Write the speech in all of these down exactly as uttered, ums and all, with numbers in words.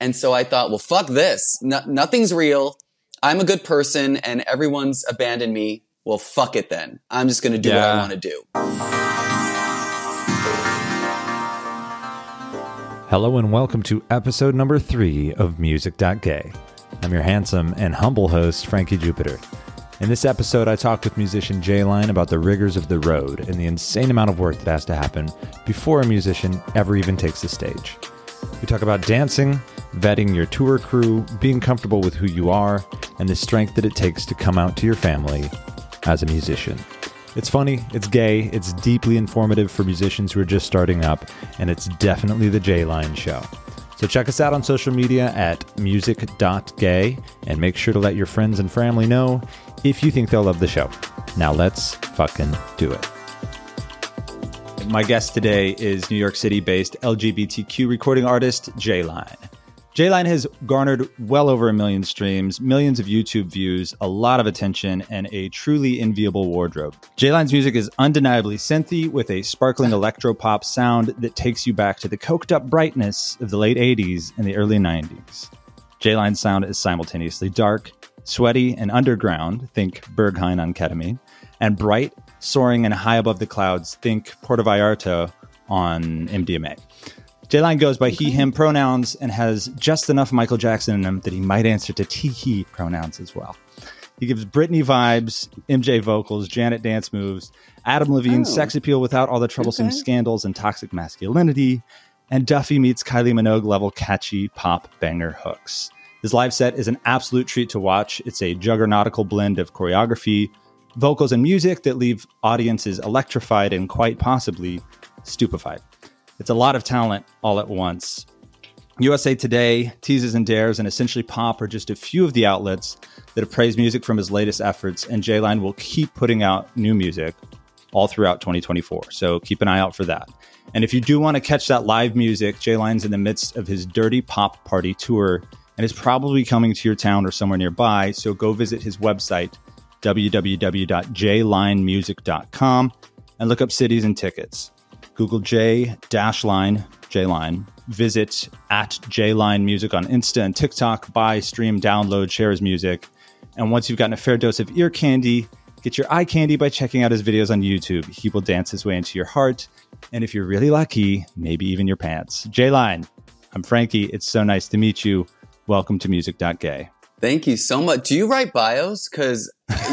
And so I thought, well, fuck this. No, nothing's real. I'm a good person and everyone's abandoned me. Well, fuck it then. I'm just going to do yeah. what I want to do. Hello and welcome to episode number three of Music dot Gay. I'm your handsome and humble host, Frankie Jupiter. In this episode, I talked with musician J-Line about the rigors of the road and the insane amount of work that has to happen before a musician ever even takes the stage. We talk about dancing, vetting your tour crew, being comfortable with who you are, and the strength that it takes to come out to your family as a musician. It's funny, it's gay, it's deeply informative for musicians who are just starting up, and it's definitely the J-Line show. So check us out on social media at music dot gay, and make sure to let your friends and family know if you think they'll love the show. Now let's fucking do it. My guest today is New York City-based L G B T Q recording artist J-Line. J-Line has garnered well over a million streams, millions of YouTube views, a lot of attention, and a truly enviable wardrobe. J-Line's music is undeniably synthy, with a sparkling electropop sound that takes you back to the coked-up brightness of the late eighties and the early nineties. J-Line's sound is simultaneously dark, sweaty, and underground, think Berghain on ketamine, and bright, soaring and high above the clouds, think Puerto Vallarta on M D M A. J-Line goes by he, him pronouns and has just enough Michael Jackson in him that he might answer to T, he pronouns as well. He gives Britney vibes, M J vocals, Janet dance moves, Adam Levine oh. sex appeal without all the troublesome okay. scandals and toxic masculinity, and Duffy meets Kylie Minogue level catchy pop banger hooks. His live set is an absolute treat to watch. It's a juggernautical blend of choreography, vocals, and music that leave audiences electrified and quite possibly stupefied. It's a lot of talent all at once. U S A Today, Teases and Dares, and Essentially Pop are just a few of the outlets that have praised music from his latest efforts, and J-Line will keep putting out new music all throughout twenty twenty-four, so keep an eye out for that. And if you do want to catch that live music, J-Line's in the midst of his Dirty Pop Party tour and is probably coming to your town or somewhere nearby, so go visit his website, w w w dot j line music dot com, and look up cities and tickets. Google J-Line, J-Line. Visit at J-Line Music on Insta and TikTok. Buy, stream, download, share his music. And once you've gotten a fair dose of ear candy, get your eye candy by checking out his videos on YouTube. He will dance his way into your heart. And if you're really lucky, maybe even your pants. J-Line, I'm Frankie. It's so nice to meet you. Welcome to Music dot Gay. Thank you so much. Do you write bios? Because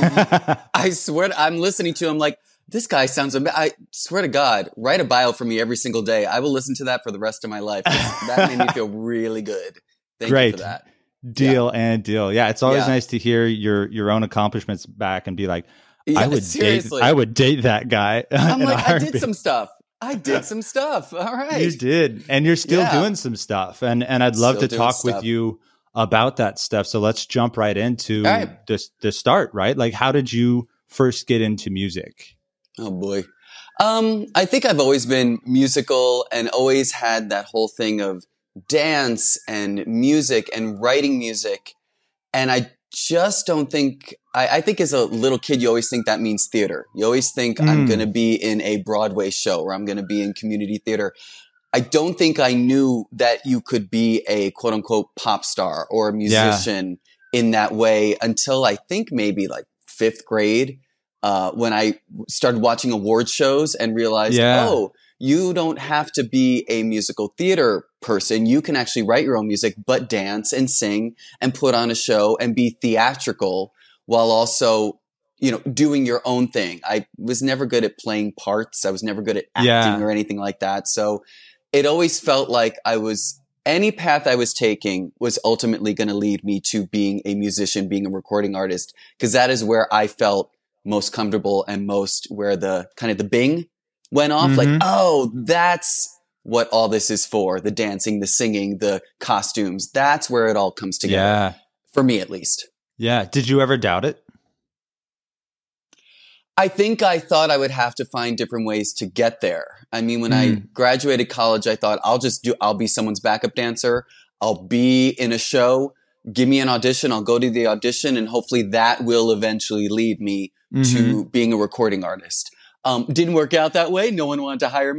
I swear to, I'm listening to him like, this guy sounds amazing. I swear to God, write a bio for me every single day. I will listen to that for the rest of my life. That made me feel really good. Thank Great. you for that. Deal yeah. and deal. Yeah, it's always yeah. nice to hear your your own accomplishments back and be like, yeah, I would seriously. date I would date that guy. I'm like, I did some stuff. I did some stuff. All right. You did. And you're still yeah. doing some stuff. And and I'd love still to talk stuff. with you about that stuff. So let's jump right into right. the the start, right? Like, how did you first get into music? Oh boy. Um, I think I've always been musical and always had that whole thing of dance and music and writing music. And I just don't think, I, I think as a little kid, you always think that means theater. You always think mm. I'm going to be in a Broadway show or I'm going to be in community theater. I don't think I knew that you could be a quote unquote pop star or a musician yeah. in that way until I think maybe like fifth grade. Uh, when I started watching award shows and realized, yeah. oh, you don't have to be a musical theater person. You can actually write your own music, but dance and sing and put on a show and be theatrical while also, you know, doing your own thing. I was never good at playing parts. I was never good at acting yeah. or anything like that. So it always felt like I was, any path I was taking was ultimately going to lead me to being a musician, being a recording artist, because that is where I felt most comfortable and most where the kind of the bing went off. Mm-hmm. Like, oh, that's what all this is for. The dancing, the singing, the costumes. That's where it all comes together. Yeah. For me, at least. Yeah. Did you ever doubt it? I think I thought I would have to find different ways to get there. I mean, when mm. I graduated college, I thought I'll just do, I'll be someone's backup dancer. I'll be in a show. Give me an audition. I'll go to the audition and hopefully that will eventually lead me mm-hmm. to being a recording artist. Um, didn't work out that way. No one wanted to hire me.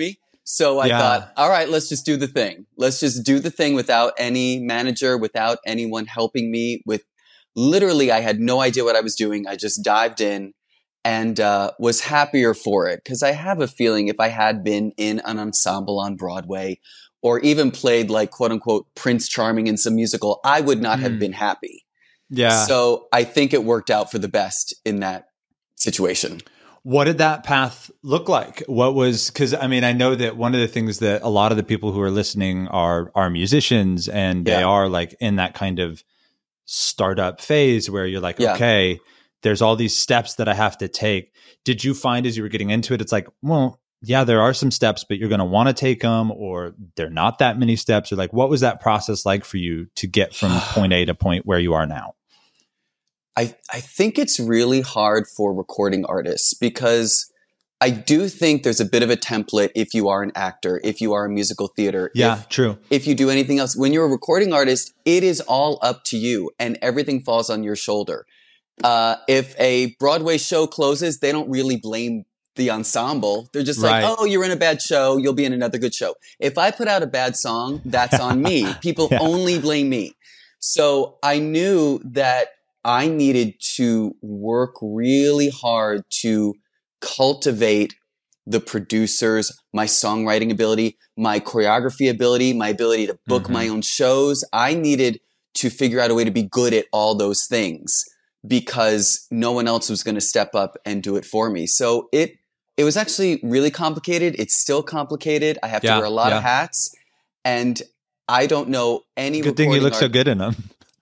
So I Yeah. thought, all right, let's just do the thing. Let's just do the thing without any manager, without anyone helping me with literally, I had no idea what I was doing. I just dived in and uh, was happier for it. Cause I have a feeling if I had been in an ensemble on Broadway or even played like quote unquote Prince Charming in some musical, I would not have Mm. been happy. Yeah. So I think it worked out for the best in that situation. What did that path look like? What was, because I mean, I know that one of the things that a lot of the people who are listening are are musicians, and they Yeah. are like in that kind of startup phase where you're like, Yeah. okay, there's all these steps that I have to take. Did you find as you were getting into it, it's like, well, yeah, there are some steps, but you're going to want to take them, or they're not that many steps, or like, what was that process like for you to get from point A to point where you are now? I, I think it's really hard for recording artists because I do think there's a bit of a template if you are an actor, if you are a musical theater. Yeah, if, true. If you do anything else. When you're a recording artist, it is all up to you and everything falls on your shoulder. Uh, if a Broadway show closes, they don't really blame the ensemble. They're just Right. like, oh, you're in a bad show. You'll be in another good show. If I put out a bad song, that's on me. People Yeah. only blame me. So I knew that I needed to work really hard to cultivate the producers, my songwriting ability, my choreography ability, my ability to book Mhm. my own shows. I needed to figure out a way to be good at all those things because no one else was going to step up and do it for me. So it, it was actually really complicated. It's still complicated. I have Yeah, to wear a lot yeah. of hats, and I don't know any Good thing you recording look so art- good in them.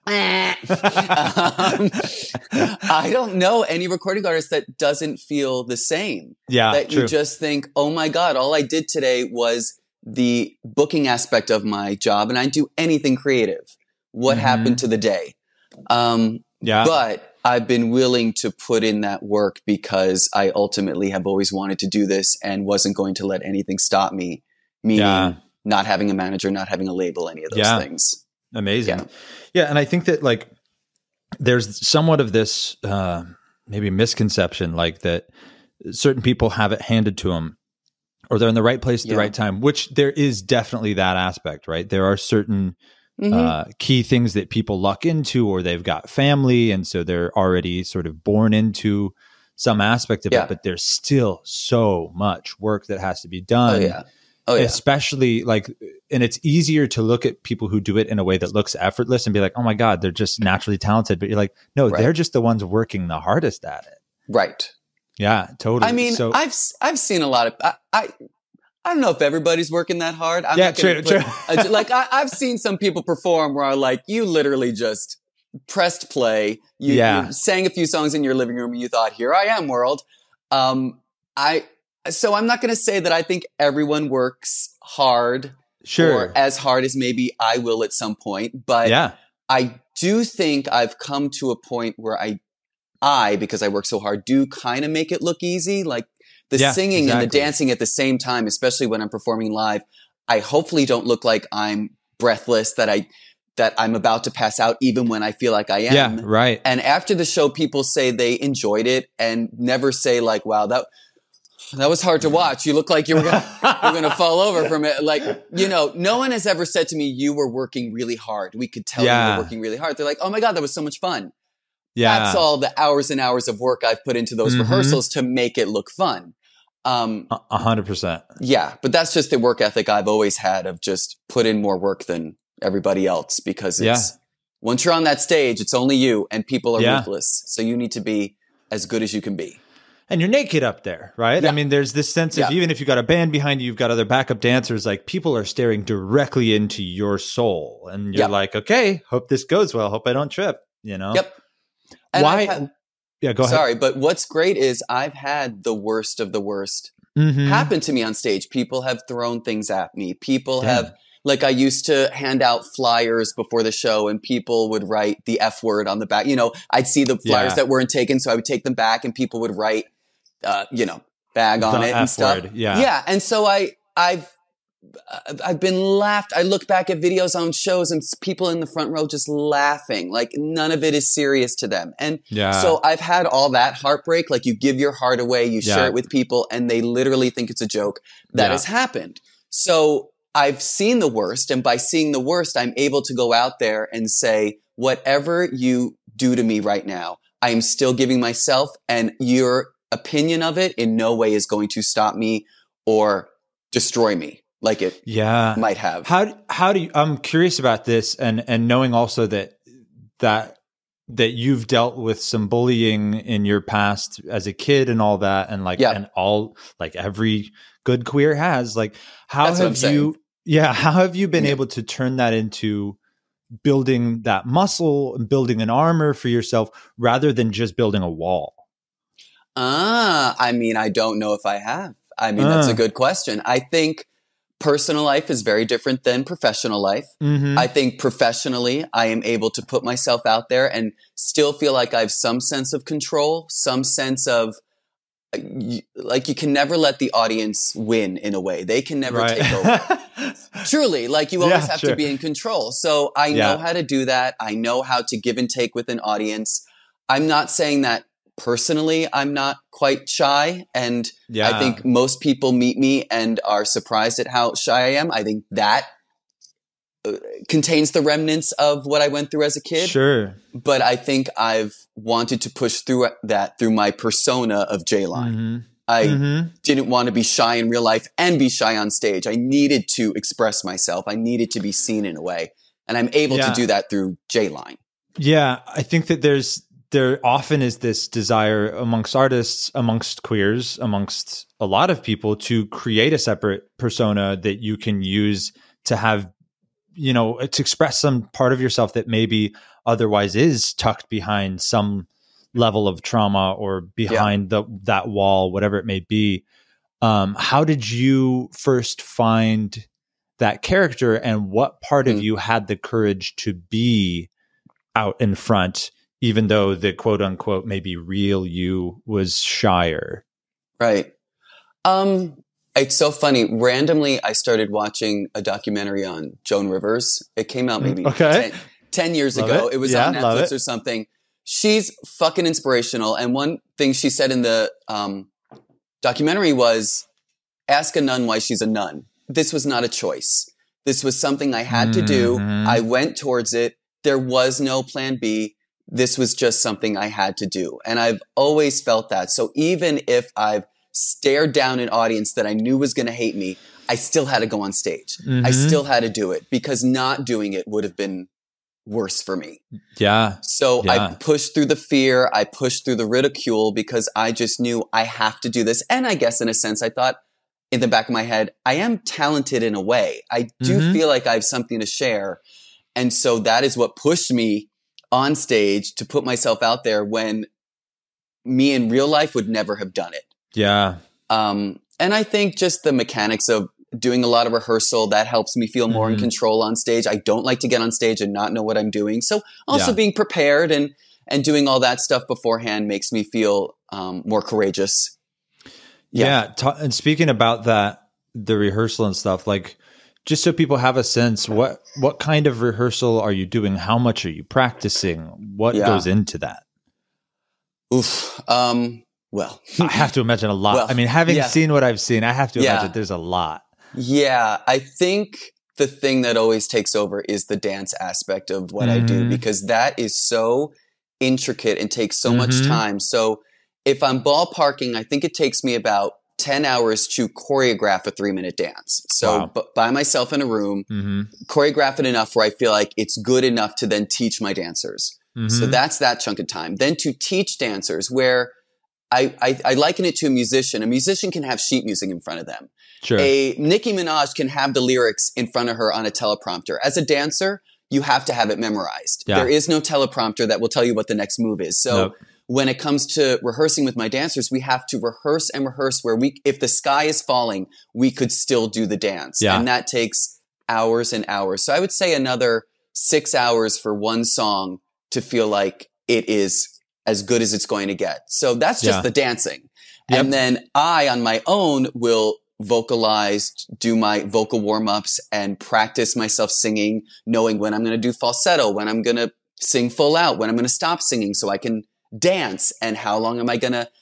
um, I don't know any recording artist that doesn't feel the same. Yeah, that true. you just think, oh my God, all I did today was the booking aspect of my job, and I didn't do anything creative. What Mhm. happened to the day? Um, yeah. but I've been willing to put in that work because I ultimately have always wanted to do this and wasn't going to let anything stop me, meaning Yeah. not having a manager, not having a label, any of those Yeah. things. Amazing. Yeah. Yeah. And I think that like there's somewhat of this uh, maybe misconception, like that certain people have it handed to them or they're in the right place at Yeah. the right time, which there is definitely that aspect, right? There are certain Mhm. uh, key things that people luck into, or they've got family. And so they're already sort of born into some aspect of Yeah. it, but there's still so much work that has to be Oh done. yeah. Oh yeah. Especially like, and it's easier to look at people who do it in a way that looks effortless and be like, oh my God, they're just naturally talented. But you're like, no, Right. they're just the ones working the hardest at it. Right. Yeah, totally. I mean, so, I've s- I've seen a lot of I, I I don't know if everybody's working that hard. I'm Yeah, not gonna true, put- true. uh, like I, I've seen some people perform where like you literally just pressed play. You, Yeah. you sang a few songs in your living room and you thought, "Here I am, world." Um, I so I'm not going to say that I think everyone works hard sure. or as hard as maybe I will at some point, but yeah. I do think I've come to a point where I, I, because I work so hard, do kind of make it look easy. Like the Yeah, singing and the exactly. dancing at the same time, especially when I'm performing live. I hopefully don't look like I'm breathless, that I, that I'm about to pass out even when I feel like I am. Yeah. Right. And after the show, people say they enjoyed it and never say like, wow, that, that was hard to watch. You look like you were gonna, you're gonna fall over from it. Like, you know, no one has ever said to me, you were working really hard. We could tell Yeah. you were working really hard. They're like, oh my God, that was so much fun. Yeah. That's all the hours and hours of work I've put into those Mhm. rehearsals to make it look fun. Um, A a hundred percent. yeah, but that's just the work ethic I've always had of just put in more work than everybody else because it's, Yeah. once you're on that stage, it's only you and people are Yeah. ruthless. So you need to be as good as you can be. And you're naked up there, right? Yeah. I mean, there's this sense of Yeah. even if you've got a band behind you, you've got other backup dancers, like people are staring directly into your soul. And you're Yeah. like, okay, hope this goes well. Hope I don't trip, you know? Yep. And Why? I've had- yeah, go ahead. Sorry, but what's great is I've had the worst of the worst Mhm. happen to me on stage. People have thrown things at me. People Damn. have, like, I used to hand out flyers before the show and people would write the F word on the back. You know, I'd see the flyers Yeah. that weren't taken, so I would take them back and people would write, uh, you know, bag on The it F and stuff. word, yeah. Yeah. And so I, I've, I've been laughed. I look back at videos on shows and s- people in the front row just laughing. Like none of it is serious to them. And Yeah. so I've had all that heartbreak. Like you give your heart away, you Yeah. share it with people and they literally think it's a joke. That Yeah. has happened. So I've seen the worst. And by seeing the worst, I'm able to go out there and say, whatever you do to me right now, I am still giving myself, and your opinion of it in no way is going to stop me or destroy me like it yeah. might have. How, how do you, I'm curious about this, and, and knowing also that, that, that you've dealt with some bullying in your past as a kid and all that. And like, yeah. and all, like every good queer has, like, how That's have you, yeah. How have you been yeah. able to turn that into building that muscle and building an armor for yourself rather than just building a wall? Ah, I mean, I don't know if I have. I mean, uh. that's a good question. I think personal life is very different than professional life. Mm-hmm. I think professionally, I am able to put myself out there and still feel like I have some sense of control, some sense of, like, you can never let the audience win in a way. They can never right. take over. Truly, like, you always yeah, have sure. to be in control. So I yeah. know how to do that. I know how to give and take with an audience. I'm not saying that personally I'm not quite shy. And yeah. I think most people meet me and are surprised at how shy I am. I think that uh, contains the remnants of what I went through as a kid. Sure. But I think I've wanted to push through that through my persona of J-Line. Mm-hmm. I mm-hmm. didn't want to be shy in real life and be shy on stage. I needed to express myself. I needed to be seen in a way. And I'm able yeah. to do that through J-Line. Yeah. I think that there's, there often is this desire amongst artists, amongst queers, amongst a lot of people to create a separate persona that you can use to have, you know, to express some part of yourself that maybe otherwise is tucked behind some level of trauma or behind yeah. the that wall, whatever it may be. Um, how did you first find that character, and what part mm. of you had the courage to be out in front, even though the quote unquote maybe real you was shyer? Right. Um, it's so funny. Randomly, I started watching a documentary on Joan Rivers. It came out maybe okay. ten, ten years love ago. It, it was yeah, on Netflix or something. She's fucking inspirational. And one thing she said in the um, documentary was, ask a nun why she's a nun. This was not a choice. This was something I had mm-hmm. to do. I went towards it. There was no plan B. This was just something I had to do. And I've always felt that. So even if I've stared down an audience that I knew was going to hate me, I still had to go on stage. Mm-hmm. I still had to do it, because not doing it would have been worse for me. Yeah. So yeah. I pushed through the fear. I pushed through the ridicule, because I just knew I have to do this. And I guess in a sense, I thought in the back of my head, I am talented in a way. I do mm-hmm. feel like I have something to share. And so that is what pushed me on stage to put myself out there when me in real life would never have done it. Yeah. Um, and I think just the mechanics of doing a lot of rehearsal, that helps me feel more mm-hmm. in control on stage. I don't like to get on stage and not know what I'm doing. So also yeah. being prepared and, and doing all that stuff beforehand makes me feel um, more courageous. Yeah. yeah t- and speaking about that, the rehearsal and stuff, like, just so people have a sense, what, what kind of rehearsal are you doing? How much are you practicing? What yeah. goes into that? Oof. Um, well, I have to imagine a lot. Well, I mean, having yeah. seen what I've seen, I have to yeah. imagine there's a lot. Yeah. I think the thing that always takes over is the dance aspect of what mm-hmm. I do, because that is so intricate and takes so mm-hmm. much time. So if I'm ballparking, I think it takes me about ten hours to choreograph a three minute dance. So wow. b- by myself in a room, mm-hmm. choreograph it enough where I feel like it's good enough to then teach my dancers. Mm-hmm. So that's that chunk of time. Then to teach dancers, where I, I, I liken it to a musician. A musician can have sheet music in front of them. Sure. A Nicki Minaj can have the lyrics in front of her on a teleprompter. As a dancer, you have to have it memorized. Yeah. There is no teleprompter that will tell you what the next move is. So nope. when it comes to rehearsing with my dancers, we have to rehearse and rehearse where we, if the sky is falling, we could still do the dance. Yeah. And that takes hours and hours. So I would say another six hours for one song to feel like it is as good as it's going to get. So that's just yeah. the dancing. Yep. And then I, on my own, will vocalize, do my vocal warm-ups and practice myself singing, knowing when I'm going to do falsetto, when I'm going to sing full out, when I'm going to stop singing so I can dance, and how long am I going to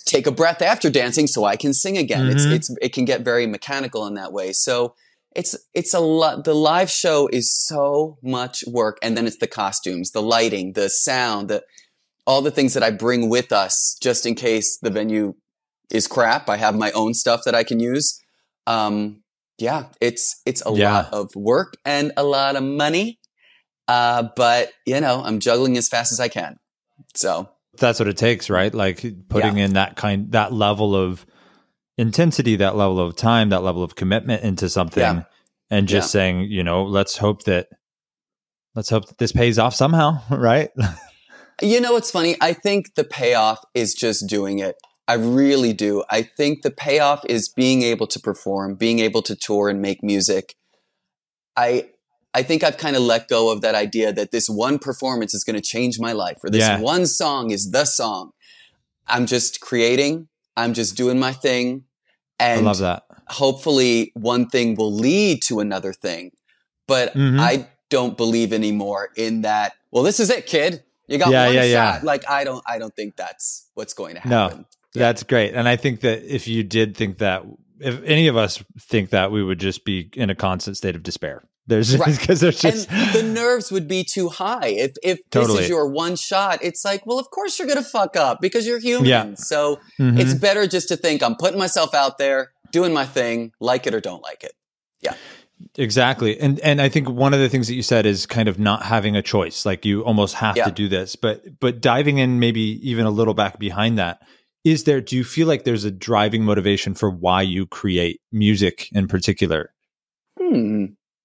take a breath after dancing so I can sing again. Mm-hmm. It's, it's, it can get very mechanical in that way. So it's, it's a lot. The live show is so much work. And then it's the costumes, the lighting, the sound, the, all the things that I bring with us just in case the venue is crap. I have my own stuff that I can use. Um, yeah, it's, it's a yeah. lot of work and a lot of money. Uh, but you know, I'm juggling as fast as I can. So that's what it takes, right? Like putting yeah. in that kind, that level of intensity, that level of time, that level of commitment into something, yeah. and just yeah. saying, you know, let's hope that, let's hope that this pays off somehow, right? You know, what's funny? I think the payoff is just doing it. I really do. I think the payoff is being able to perform, being able to tour and make music. I, I think I've kind of let go of that idea that this one performance is going to change my life, or this yeah. one song is the song. I'm just creating. I'm just doing my thing. And I love that. Hopefully one thing will lead to another thing. But mm-hmm. I don't believe anymore in that, well, this is it, kid. You got yeah, one yeah, shot. Yeah. Like, I don't, I don't think that's what's going to happen. No, yeah. That's great. And I think that if you did think that, if any of us think that, we would just be in a constant state of despair. There's just, right. because there's just and the nerves would be too high. If if totally. This is your one shot, it's like, well, of course you're going to fuck up because you're human. Yeah. So mm-hmm. it's better just to think I'm putting myself out there, doing my thing, like it or don't like it. Yeah. Exactly. And and I think one of the things that you said is kind of not having a choice. Like you almost have yeah. to do this. But but diving in maybe even a little back behind that, is there, do you feel like there's a driving motivation for why you create music in particular? Hmm.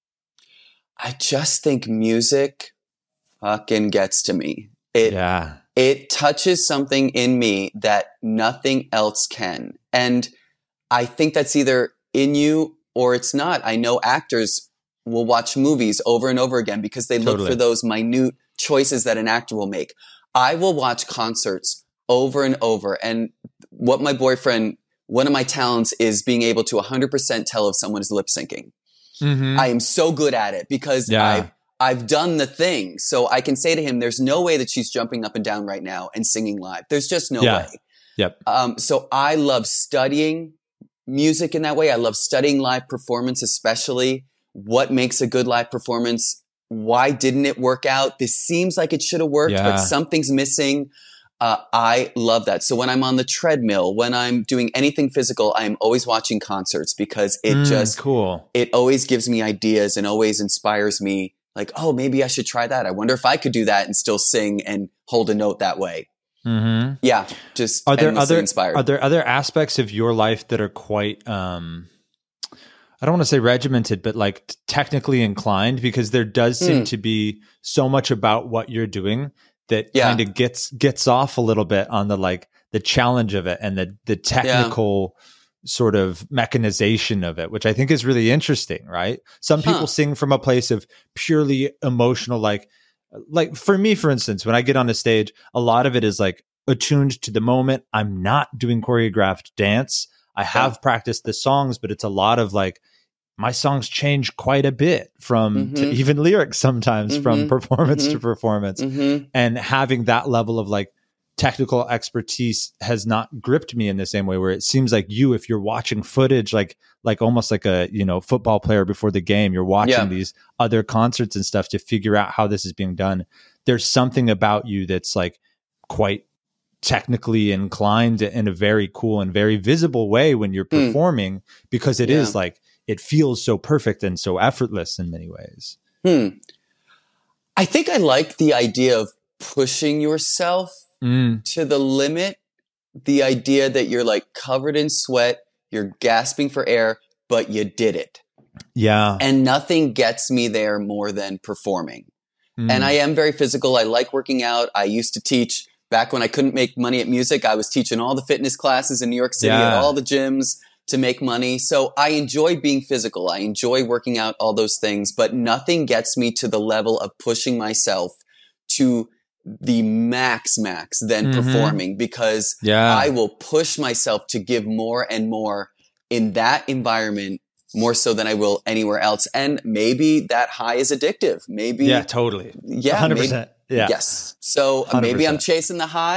I just think music fucking gets to me. It, yeah. It touches something in me that nothing else can. And I think that's either in you or it's not. I know actors will watch movies over and over again because they totally. look for those minute choices that an actor will make. I will watch concerts over and over. And what my boyfriend, one of my talents is being able to one hundred percent tell if someone is lip syncing. Mm-hmm. I am so good at it because yeah. I've, I've done the thing. So I can say to him, there's no way that she's jumping up and down right now and singing live. There's just no yeah. way. Yep. Um, so I love studying music in that way. I love studying live performance, especially what makes a good live performance. Why didn't it work out? This seems like it should have worked, yeah. but something's missing. Uh, I love that. So when I'm on the treadmill, when I'm doing anything physical, I'm always watching concerts because it mm, just, cool. It always gives me ideas and always inspires me. Like, oh, maybe I should try that. I wonder if I could do that and still sing and hold a note that way. Mm-hmm. Yeah. Just are there other, inspired. Are there other aspects of your life that are quite, um, I don't want to say regimented, but like t- technically inclined, because there does seem mm. to be so much about what you're doing that yeah. kind of gets gets off a little bit on the like the challenge of it and the the technical yeah. sort of mechanization of it, which I think is really interesting, right? Some huh. people sing from a place of purely emotional, like like for me, for instance, when I get on a stage, a lot of it is like attuned to the moment. I'm not doing choreographed dance. I have yeah. practiced the songs, but it's a lot of like, my songs change quite a bit from mm-hmm. to even lyrics sometimes mm-hmm. from performance mm-hmm. to performance. Mm-hmm. And having that level of like technical expertise has not gripped me in the same way, where it seems like you, if you're watching footage, like, like almost like a, you know, football player before the game, you're watching yeah. these other concerts and stuff to figure out how this is being done. There's something about you that's like quite technically inclined in a very cool and very visible way when you're performing, mm. because it yeah. is like, it feels so perfect and so effortless in many ways. Hmm. I think I like the idea of pushing yourself mm. to the limit. The idea that you're like covered in sweat, you're gasping for air, but you did it. Yeah. And nothing gets me there more than performing. Mm. And I am very physical. I like working out. I used to teach back when I couldn't make money at music. I was teaching all the fitness classes in New York City yeah. at all the gyms to make money. So I enjoy being physical. I enjoy working out, all those things, but nothing gets me to the level of pushing myself to the max max than mm-hmm. performing, because yeah. I will push myself to give more and more in that environment, more so than I will anywhere else. And maybe that high is addictive. Maybe. Yeah, totally. Yeah. one hundred percent. Maybe, yeah. Yes. So one hundred percent. Maybe I'm chasing the high,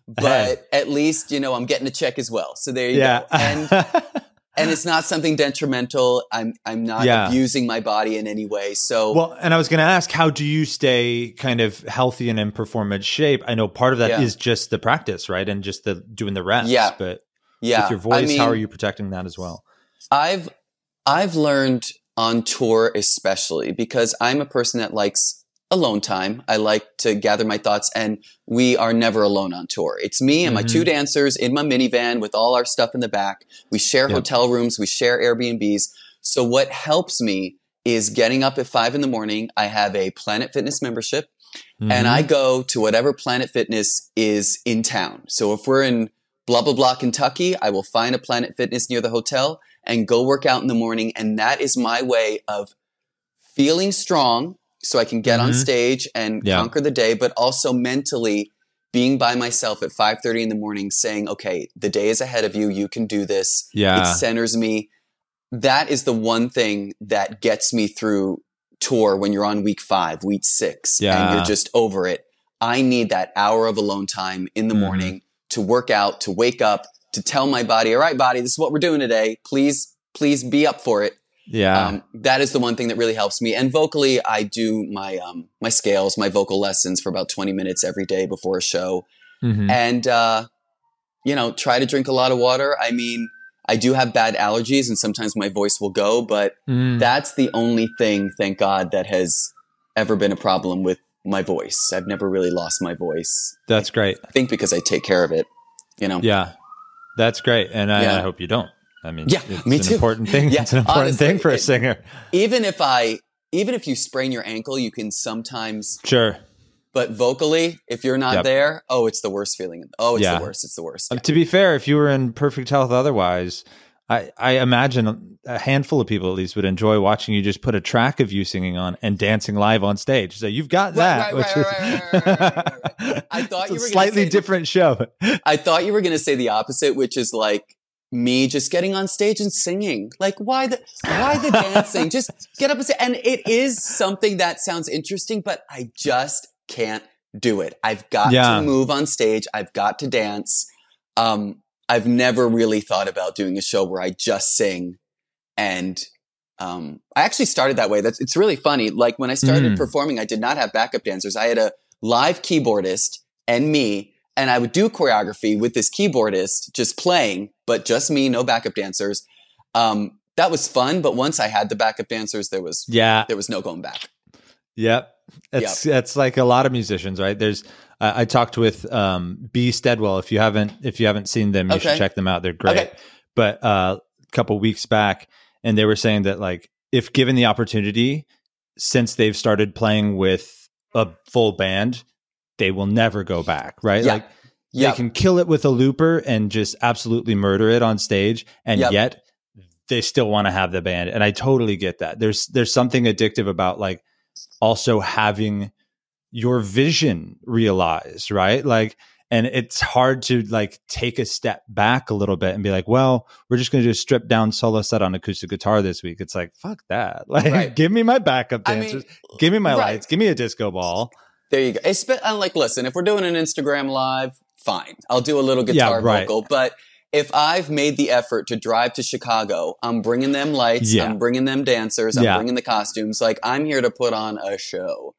but at least, you know, I'm getting a check as well. So there you yeah. go. And and it's not something detrimental. I'm I'm not Yeah. abusing my body in any way. So Well, and I was going to ask, how do you stay kind of healthy and in performance shape? I know part of that Yeah. is just the practice, right? And just the doing the reps. Yeah. But yeah, with your voice, I mean, how are you protecting that as well? I've I've learned on tour especially because I'm a person that likes alone time. I like to gather my thoughts, and we are never alone on tour. It's me and my Mhm. two dancers in my minivan with all our stuff in the back. We share Yep. hotel rooms, we share Airbnbs. So what helps me is getting up at five in the morning. I have a Planet Fitness membership, and Mhm. I go to whatever Planet Fitness is in town. So if we're in blah, blah, blah, Kentucky, I will find a Planet Fitness near the hotel and go work out in the morning. And that is my way of feeling strong so I can get on Mhm. stage and Yeah. conquer the day, but also mentally being by myself at five thirty in the morning saying, okay, the day is ahead of you. You can do this. Yeah. It centers me. That is the one thing that gets me through tour when you're on week five, week six, Yeah. and you're just over it. I need that hour of alone time in the Mhm. morning to work out, to wake up, to tell my body, all right, body, this is what we're doing today. Please, please be up for it. Yeah. Um, that is the one thing that really helps me. And vocally, I do my um, my scales, my vocal lessons for about twenty minutes every day before a show. Mhm. And, uh, you know, try to drink a lot of water. I mean, I do have bad allergies and sometimes my voice will go, but Mm. that's the only thing, thank God, that has ever been a problem with my voice. I've never really lost my voice. That's great. I think because I take care of it, you know? Yeah. That's great. And I, Yeah. I hope you don't. I mean, Yeah, it's me an too. important thing. Yeah, It's an important honestly, thing for a it- singer. Even if I, even if you sprain your ankle, you can sometimes, Sure. but vocally, if you're not Yep. there, oh, it's the worst feeling. Oh, it's Yeah. the worst. It's the worst. Um, to be fair, if you were in perfect health otherwise, I, I imagine a handful of people at least would enjoy watching you just put a track of you singing on and dancing live on stage. So you've got that. Right, right, which right, is- right, right, right, right, right, right. I thought It's you a were gonna slightly say- different show. I thought you were going to say the opposite, which is like me just getting on stage and singing. Like, why the why the dancing? Just get up and say. And it is something that sounds interesting, but I just can't do it. I've got Yeah. to move on stage. I've got to dance. Um, I've never really thought about doing a show where I just sing. And um, I actually started that way. That's it's really funny. Like when I started Mm. performing, I did not have backup dancers. I had a live keyboardist and me. And I would do choreography with this keyboardist just playing, but just me, no backup dancers. Um, that was fun. But once I had the backup dancers, there was, Yeah. there was no going back. Yep. It's it's like a lot of musicians, right? There's uh, I talked with um B Steadwell. If you haven't if you haven't seen them, you Okay. should check them out. They're great. Okay. But uh, a couple weeks back, and they were saying that like if given the opportunity, since they've started playing with a full band, they will never go back, right? Yeah. Like Yeah. they can kill it with a looper and just absolutely murder it on stage, and Yep. yet they still want to have the band. And I totally get that. There's there's something addictive about like also having your vision realized, right? Like, and it's hard to like take a step back a little bit and be like, well, we're just going to do a stripped down solo set on acoustic guitar this week. It's like, fuck that. Like, Right. give me my backup I dancers, mean, give me my right. lights, give me a disco ball. There you go. It's been, I'm like, listen, if we're doing an Instagram live, fine. I'll do a little guitar Yeah, right. vocal. But if I've made the effort to drive to Chicago, I'm bringing them lights. Yeah. I'm bringing them dancers. I'm Yeah. bringing the costumes. Like I'm here to put on a show.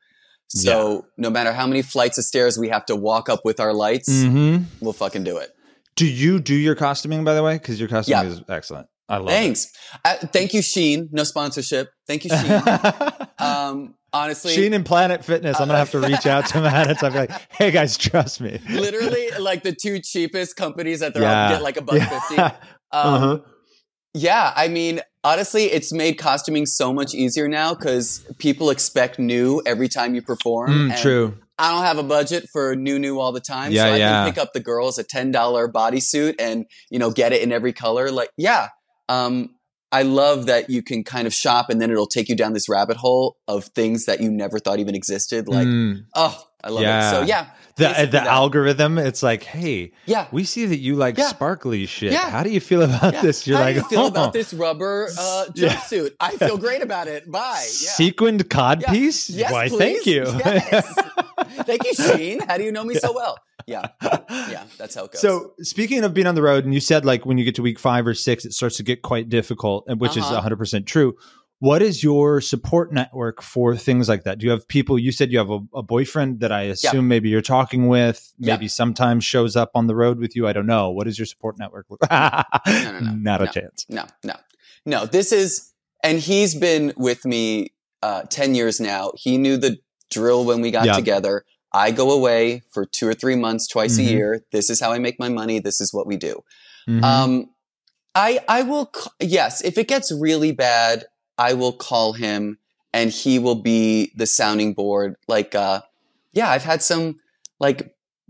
So no matter how many flights of stairs we have to walk up with our lights, Mm-hmm. we'll fucking do it. Do you do your costuming, by the way? Because your costuming Yeah. is excellent. I love Thanks. Uh, thank you, Sheen. No sponsorship. Thank you, Sheen. it. um, honestly, Sheen and Planet Fitness. I'm gonna have to reach out to them and I'll be like, "Hey guys, trust me." literally like the two cheapest companies that they're Yeah. all get like a buck Yeah. fifty. Um, Uh-huh. Yeah, I mean, honestly, it's made costuming so much easier now because people expect new every time you perform. Mm, and true. I don't have a budget for new new all the time, Yeah, so I yeah. can pick up the girls a ten dollar bodysuit and you know get it in every color. Like, yeah, um, I love that you can kind of shop and then it'll take you down this rabbit hole of things that you never thought even existed. Like, Mm. oh, I love Yeah. it. So yeah, The basically the that. algorithm, it's like, hey, Yeah. we see that you like Yeah. sparkly shit. Yeah. How do you feel about Yeah. this? You're How like, do you feel oh, about this rubber uh, Yeah. jumpsuit? I feel great about it. Bye. Yeah. sequined cod Yeah. piece? Yes, Why, please. thank you. Yes. Thank you, Sheen. How do you know me so well? Yeah. Yeah. That's how it goes. So speaking of being on the road, and you said like when you get to week five or six, it starts to get quite difficult, and which uh-huh. is one hundred percent true. What is your support network for things like that? Do you have people, you said you have a, a boyfriend that I assume yeah. maybe you're talking with, maybe yeah. sometimes shows up on the road with you. I don't know. What is your support network look like? no, no, no, Not no, a chance. No, no, no. This is, and he's been with me uh, ten years now. He knew the drill when we got yeah. together. I go away for two or three months, twice mm-hmm. a year. This is how I make my money. This is what we do. Mm-hmm. Um, I, I will, yes, if it gets really bad, I will call him and he will be the sounding board. Like, uh, yeah, I've had some, like,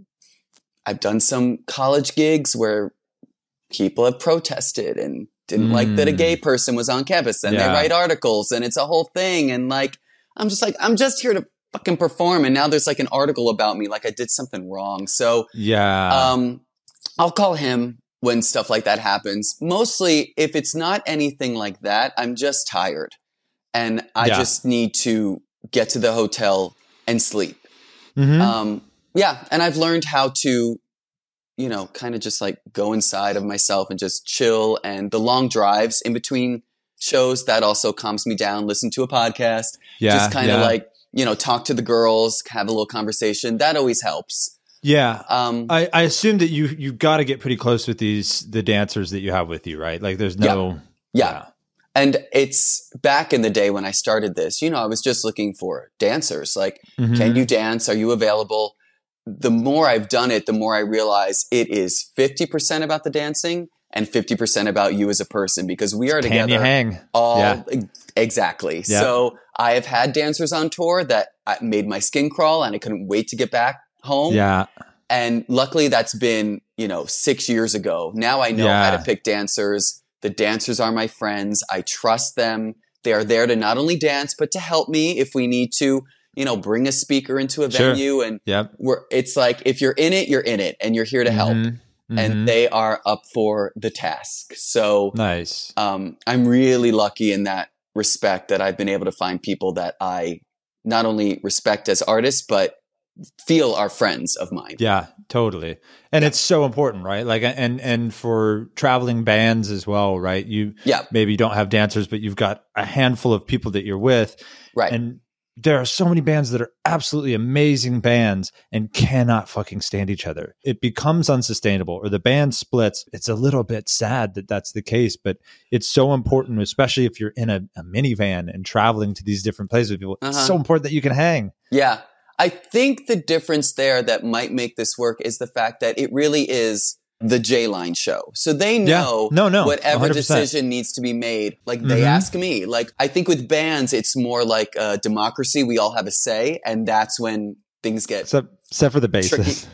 I've done some college gigs where people have protested and didn't mm. like that a gay person was on campus, and yeah. they write articles and it's a whole thing. And like, I'm just like, I'm just here to fucking perform. And now there's like an article about me, like I did something wrong. So, yeah, um, I'll call him when stuff like that happens. Mostly if it's not anything like that, I'm just tired and I yeah. just need to get to the hotel and sleep. Mm-hmm. Um, yeah. And I've learned how to, you know, kind of just like go inside of myself and just chill. And the long drives in between shows, that also calms me down. Listen to a podcast, yeah, just kind of yeah. like, you know, talk to the girls, have a little conversation. That always helps. Yeah. Um, I, I assume that you, you got to get pretty close with these, the dancers that you have with you, right? Like there's no, yeah. yeah. yeah. And it's back in the day when I started this, you know, I was just looking for dancers. Like, mm-hmm. can you dance? Are you available? The more I've done it, the more I realize it is fifty percent about the dancing and fifty percent about you as a person, because we are can together you hang? all yeah. exactly. Yeah. So I have had dancers on tour that made my skin crawl and I couldn't wait to get back home. Yeah. And luckily that's been, you know, six years ago. Now I know yeah. how to pick dancers. The dancers are my friends. I trust them. They are there to not only dance, but to help me if we need to, you know, bring a speaker into a sure. venue. And yep. we're, it's like, if you're in it, you're in it and you're here to help. Mm-hmm. Mm-hmm. And they are up for the task. So nice. Um, I'm really lucky in that respect that I've been able to find people that I not only respect as artists, but feel are friends of mine. Yeah, totally. And yeah. it's so important, right? Like, and, and for traveling bands as well, right? You yeah. maybe you don't have dancers, but you've got a handful of people that you're with. Right. And there are so many bands that are absolutely amazing bands and cannot fucking stand each other. It becomes unsustainable, or the band splits. It's a little bit sad that that's the case, but it's so important, especially if you're in a, a minivan and traveling to these different places with people. Uh-huh. It's so important that you can hang. Yeah. I think the difference there that might make this work is the fact that it really is the J-Line show. So they know yeah. no, no, whatever one hundred percent decision needs to be made. Like they mm-hmm. ask me. Like I think with bands, it's more like a democracy. We all have a say, and that's when things get except, except for the bassist.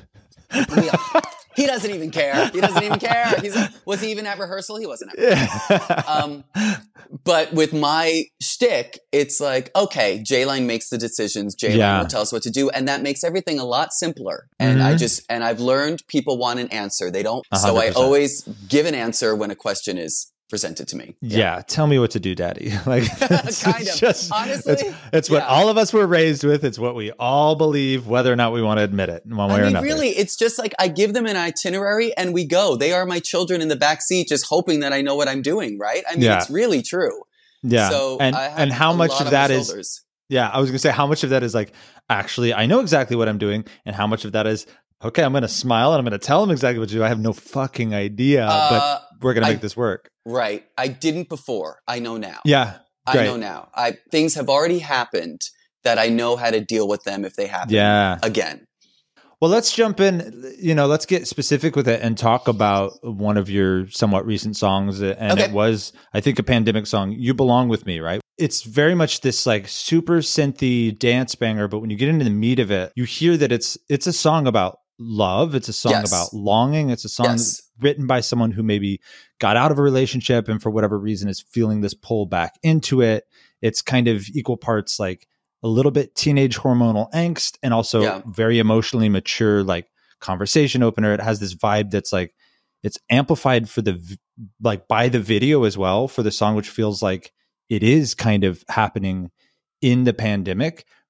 He doesn't even care. He doesn't even care. He's was he even at rehearsal? He wasn't at rehearsal. um, but with my shtick, it's like, okay, J-Line makes the decisions. J-Line yeah. will tell us what to do. And that makes everything a lot simpler. And mm-hmm. I just, and I've learned people want an answer. They don't. one hundred percent. So I always give an answer when a question is presented to me. Yeah. yeah. Tell me what to do, daddy. Like, it's, kind it's of. Just, honestly. It's, it's what yeah. all of us were raised with. It's what we all believe, whether or not we want to admit it in one way I mean, or another. Really, it's just like I give them an itinerary and we go. They are my children in the back seat, just hoping that I know what I'm doing, right? I mean, yeah. it's really true. Yeah. So and, and how much of that is, yeah, I was going to say, how much of that is like, actually, I know exactly what I'm doing, and how much of that is, okay, I'm going to smile and I'm going to tell them exactly what to do. I have no fucking idea, uh, but we're going to make I, this work. Right. I didn't before. I know now. Yeah. Great. I know now. I things have already happened that I know how to deal with them if they happen yeah. again. Well, let's jump in, you know, let's get specific with it and talk about one of your somewhat recent songs. And okay. it was, I think, a pandemic song, You Belong With Me, right? It's very much this like super synthy dance banger, but when you get into the meat of it, you hear that it's it's a song about love. It's a song yes. about longing. It's a song yes. written by someone who maybe got out of a relationship and for whatever reason is feeling this pull back into it. It's kind of equal parts like a little bit teenage hormonal angst and also yeah. very emotionally mature, like conversation opener. It has this vibe that's like, it's amplified for the, like by the video as well for the song, which feels like it is kind of happening in the pandemic,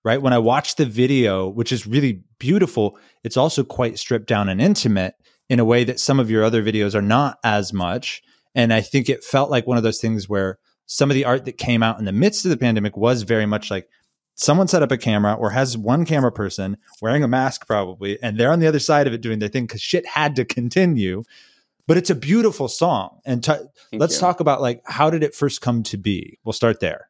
right? When I watch the video, which is really beautiful, it's also quite stripped down and intimate in a way that some of your other videos are not as much. And I think it felt like one of those things where some of the art that came out in the midst of the pandemic was very much like someone set up a camera or has one camera person wearing a mask probably, and they're on the other side of it doing their thing because shit had to continue. But it's a beautiful song. And t- let's you. talk about like, how did it first come to be? We'll start there.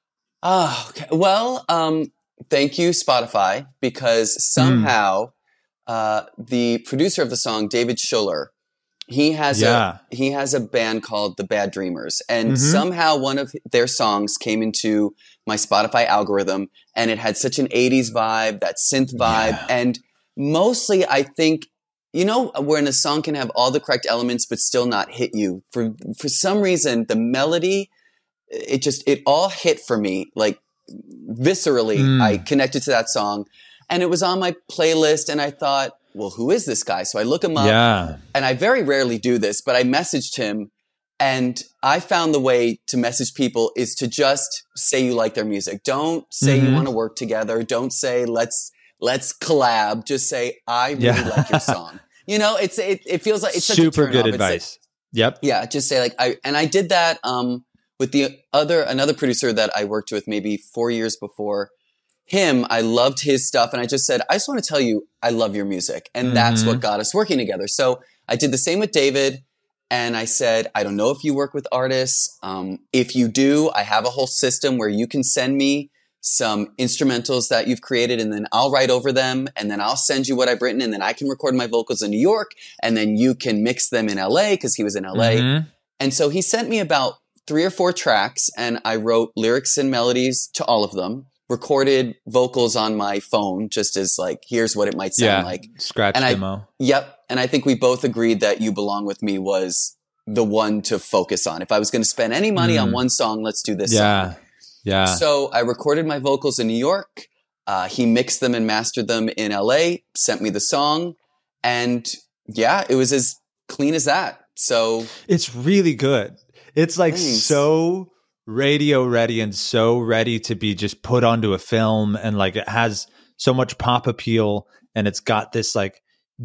Oh, okay. Well, um, thank you, Spotify, because somehow mm. uh, the producer of the song, David Schuller, he has yeah. a he has a band called the Bad Dreamers, and mm-hmm. somehow one of their songs came into my Spotify algorithm, and it had such an eighties vibe, that synth vibe, yeah. and mostly I think, you know, when a song can have all the correct elements but still not hit you for for some reason, the melody, it just it all hit for me like viscerally. Mm. I connected to that song, and it was on my playlist, and I thought, well, who is this guy? So I look him up, yeah. and I very rarely do this, but I messaged him, and I found the way to message people is to just say you like their music. Don't say mm-hmm. you want to work together. Don't say let's let's collab. Just say I really yeah. like your song. You know, it's it, it feels like it's such super a good off. advice. Like, yep. Yeah, just say like I and I did that um, with the other another producer that I worked with maybe four years before. Him, I loved his stuff, and I just said, I just want to tell you, I love your music. And mm-hmm. that's what got us working together. So I did the same with David, and I said, I don't know if you work with artists. Um, if you do, I have a whole system where you can send me some instrumentals that you've created, and then I'll write over them, and then I'll send you what I've written, and then I can record my vocals in New York, and then you can mix them in L A, because he was in L A. Mm-hmm. And so he sent me about three or four tracks, and I wrote lyrics and melodies to all of them. Recorded vocals on my phone just as like, here's what it might sound yeah, like. Scratch and demo. I, yep. And I think we both agreed that You Belong With Me was the one to focus on. If I was going to spend any money mm. on one song, let's do this yeah. song. Yeah. So I recorded my vocals in New York. Uh, he mixed them and mastered them in L A, sent me the song. And yeah, it was as clean as that. So it's really good. It's like thanks. so radio ready and so ready to be just put onto a film, and like it has so much pop appeal, and it's got this like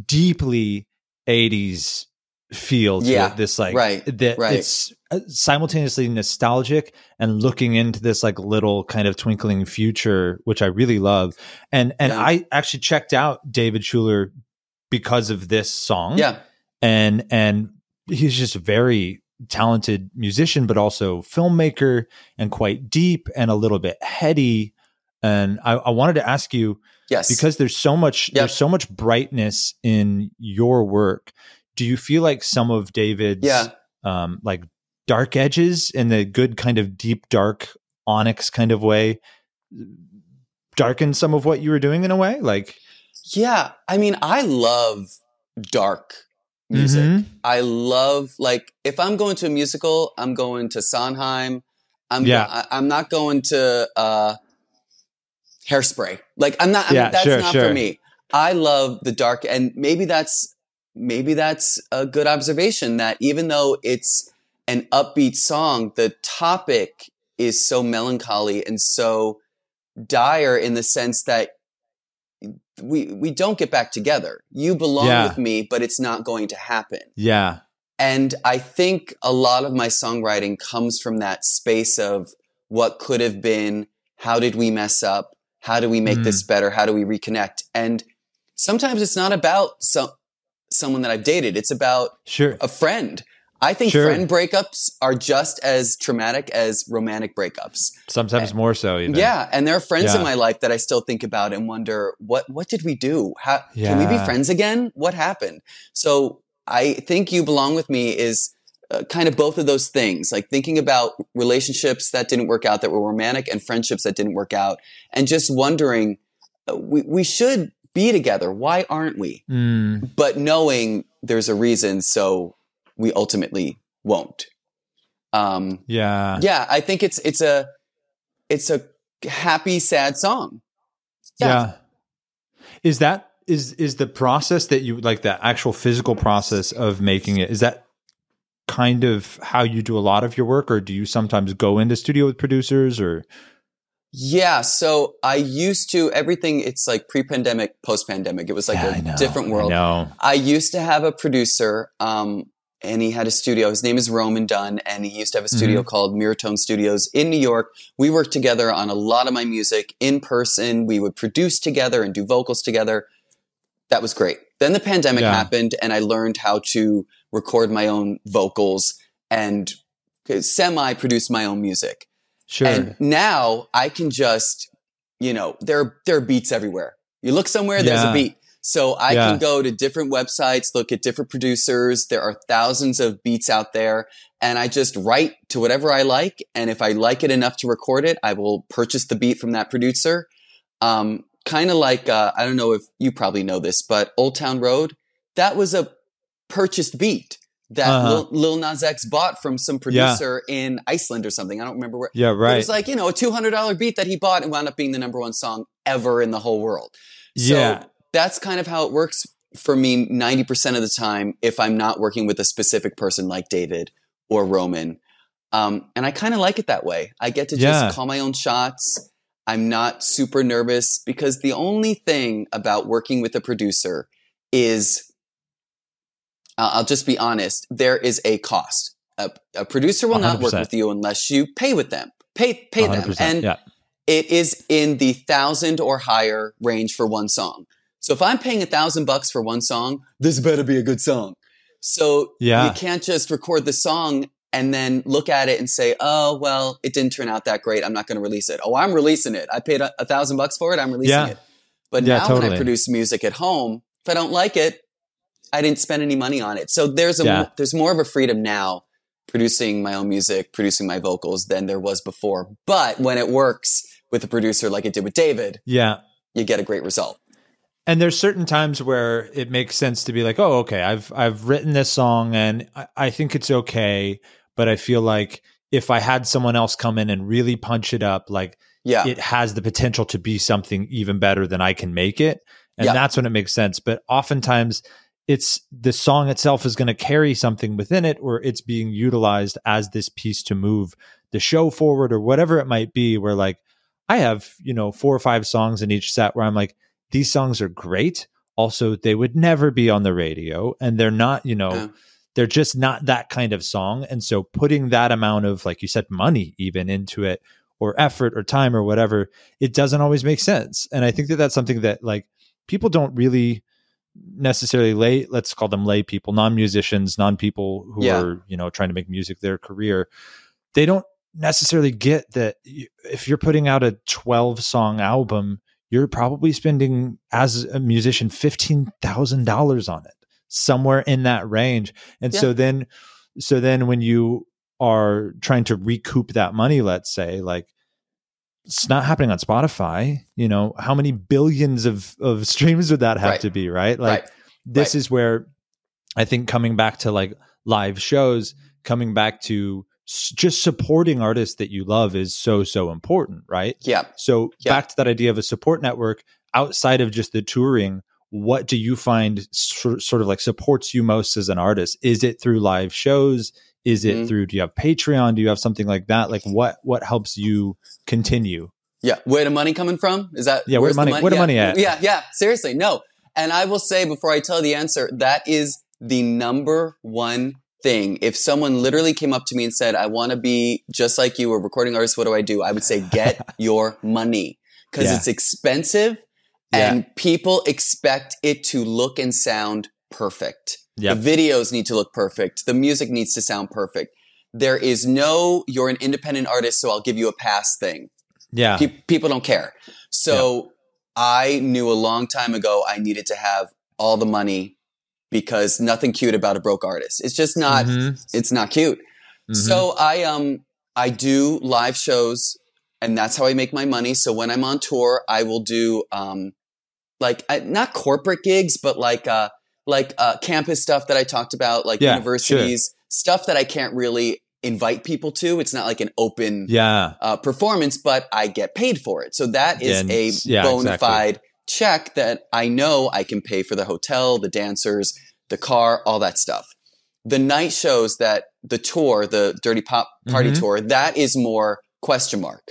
deeply eighties feel to yeah, it. This like right, that right. it's simultaneously nostalgic and looking into this like little kind of twinkling future, which I really love. And and yeah. I actually checked out David Schuller because of this song. Yeah, and and he's just very talented musician, but also filmmaker, and quite deep and a little bit heady. And I, I wanted to ask you, yes, because there's so much, yep. there's so much brightness in your work. Do you feel like some of David's, yeah. um, like dark edges in the good kind of deep, dark Onyx kind of way darken some of what you were doing in a way? Like, yeah, I mean, I love dark music. Mm-hmm. I love, like, if I'm going to a musical, I'm going to Sondheim. I'm yeah. I, I'm not going to uh, Hairspray. Like, I'm not. I yeah, mean, that's sure, not sure. for me. I love the dark, and maybe that's maybe that's a good observation. That even though it's an upbeat song, the topic is so melancholy and so dire in the sense that we we don't get back together. You belong yeah. with me, but it's not going to happen. Yeah. And I think a lot of my songwriting comes from that space of what could have been, how did we mess up? How do we make mm. this better? How do we reconnect? And sometimes it's not about some someone that I've dated. It's about sure. a friend. I think sure. friend breakups are just as traumatic as romantic breakups. Sometimes and, more so, even. Yeah, and there are friends yeah. in my life that I still think about and wonder, what what did we do? How, yeah. Can we be friends again? What happened? So I think You Belong With Me is uh, kind of both of those things, like thinking about relationships that didn't work out that were romantic and friendships that didn't work out, and just wondering, uh, we, we should be together. Why aren't we? Mm. But knowing there's a reason, so we ultimately won't. Um, yeah. Yeah. I think it's, it's a, it's a happy, sad song. Yeah. yeah. Is that, is, is the process that you like, the actual physical process of making it, is that kind of how you do a lot of your work, or do you sometimes go into studio with producers, or? Yeah, so I used to everything. It's like pre-pandemic, post-pandemic. It was like Yeah, a I know, different world. I know. I used to have a producer, um, and he had a studio. His name is Roman Dunn, and he used to have a studio Mm-hmm. called Miratone Studios in New York. We worked together on a lot of my music in person. We would produce together and do vocals together. That was great. Then the pandemic Yeah. happened, and I learned how to record my own vocals and semi-produce my own music. Sure. And now I can just, you know, there, there are beats everywhere. You look somewhere, there's Yeah. a beat. So I Yeah. can go to different websites, look at different producers. There are thousands of beats out there, and I just write to whatever I like. And if I like it enough to record it, I will purchase the beat from that producer. Um, kind of like, uh, I don't know if you probably know this, but Old Town Road, that was a purchased beat that Uh-huh. Lil, Lil Nas X bought from some producer in Iceland or something. I don't remember where. Yeah, It right. was like, you know, a two hundred dollars beat that he bought and wound up being the number one song ever in the whole world. So Yeah. that's kind of how it works for me ninety percent of the time if I'm not working with a specific person like David or Roman. Um, and I kind of like it that way. I get to just Yeah. call my own shots. I'm not super nervous because the only thing about working with a producer is, uh, I'll just be honest, there is a cost. A, a producer will not work one hundred percent. with you unless you pay with them, pay, pay one hundred them. percent. And Yeah. it is in the thousand or higher range for one song. So if I'm paying a thousand bucks for one song, this better be a good song. So Yeah. you can't just record the song and then look at it and say, oh, well, it didn't turn out that great. I'm not going to release it. Oh, I'm releasing it. I paid a, a thousand bucks for it. I'm releasing Yeah. it. But Yeah, now when totally. I produce music at home, if I don't like it, I didn't spend any money on it. So there's a, Yeah. there's more of a freedom now producing my own music, producing my vocals than there was before. But when it works with a producer like it did with David, Yeah. you get a great result. And there's certain times where it makes sense to be like, oh, okay, I've I've written this song and I, I think it's okay, but I feel like if I had someone else come in and really punch it up, like Yeah. it has the potential to be something even better than I can make it. And Yeah. that's when it makes sense. But oftentimes it's the song itself is going to carry something within it, or it's being utilized as this piece to move the show forward or whatever it might be, where like I have, you know, four or five songs in each set where I'm like, these songs are great. Also, they would never be on the radio, and they're not, you know, Yeah. they're just not that kind of song. And so putting that amount of, like you said, money even into it, or effort or time or whatever, it doesn't always make sense. And I think that that's something that like people don't really necessarily lay, let's call them lay people, non-musicians, non-people who Yeah. are, you know, trying to make music their career. They don't necessarily get that y- if you're putting out a twelve song album, you're probably spending as a musician fifteen thousand dollars on it, somewhere in that range. And Yeah. so then, so then when you are trying to recoup that money, let's say, like it's not happening on Spotify, you know, how many billions of, of streams would that have Right. to be? Right. Like Right. this Right. is where I think coming back to like live shows, coming back to s- just supporting artists that you love is so, so important. Right. Yeah. So Yeah. back to that idea of a support network outside of just the touring, what do you find sort sort of like supports you most as an artist? Is it through live shows? Is it Mhm. through, do you have Patreon? Do you have something like that? Like what, what helps you continue? Yeah. Where the money coming from? Is that Yeah, where where's the money- where the yeah. money at? Yeah. Yeah. Seriously. No. And I will say before I tell the answer, that is the number one thing. If someone literally came up to me and said, I want to be just like you, a recording artist, what do I do? I would say, get your money, because Yeah. it's expensive and people expect it to look and sound perfect. Yep. The videos need to look perfect. The music needs to sound perfect. There is no, you're an independent artist, so I'll give you a pass thing. Yeah. Pe- people don't care. So I knew a long time ago I needed to have all the money, because nothing cute about a broke artist. It's just not, Mhm. it's not cute. Mhm. So I, um, I do live shows, and that's how I make my money. So when I'm on tour, I will do, um, like, I, not corporate gigs, but like, uh, like, uh, campus stuff that I talked about, like Yeah, universities, stuff that I can't really invite people to. It's not like an open, Yeah. uh, performance, but I get paid for it. So that is Yeah, and- a yeah, bona exactly. fide check that I know I can pay for the hotel, the dancers, the car, all that stuff. The night shows, that the tour, the Dirty Pop Party Mhm. tour, that is more question mark.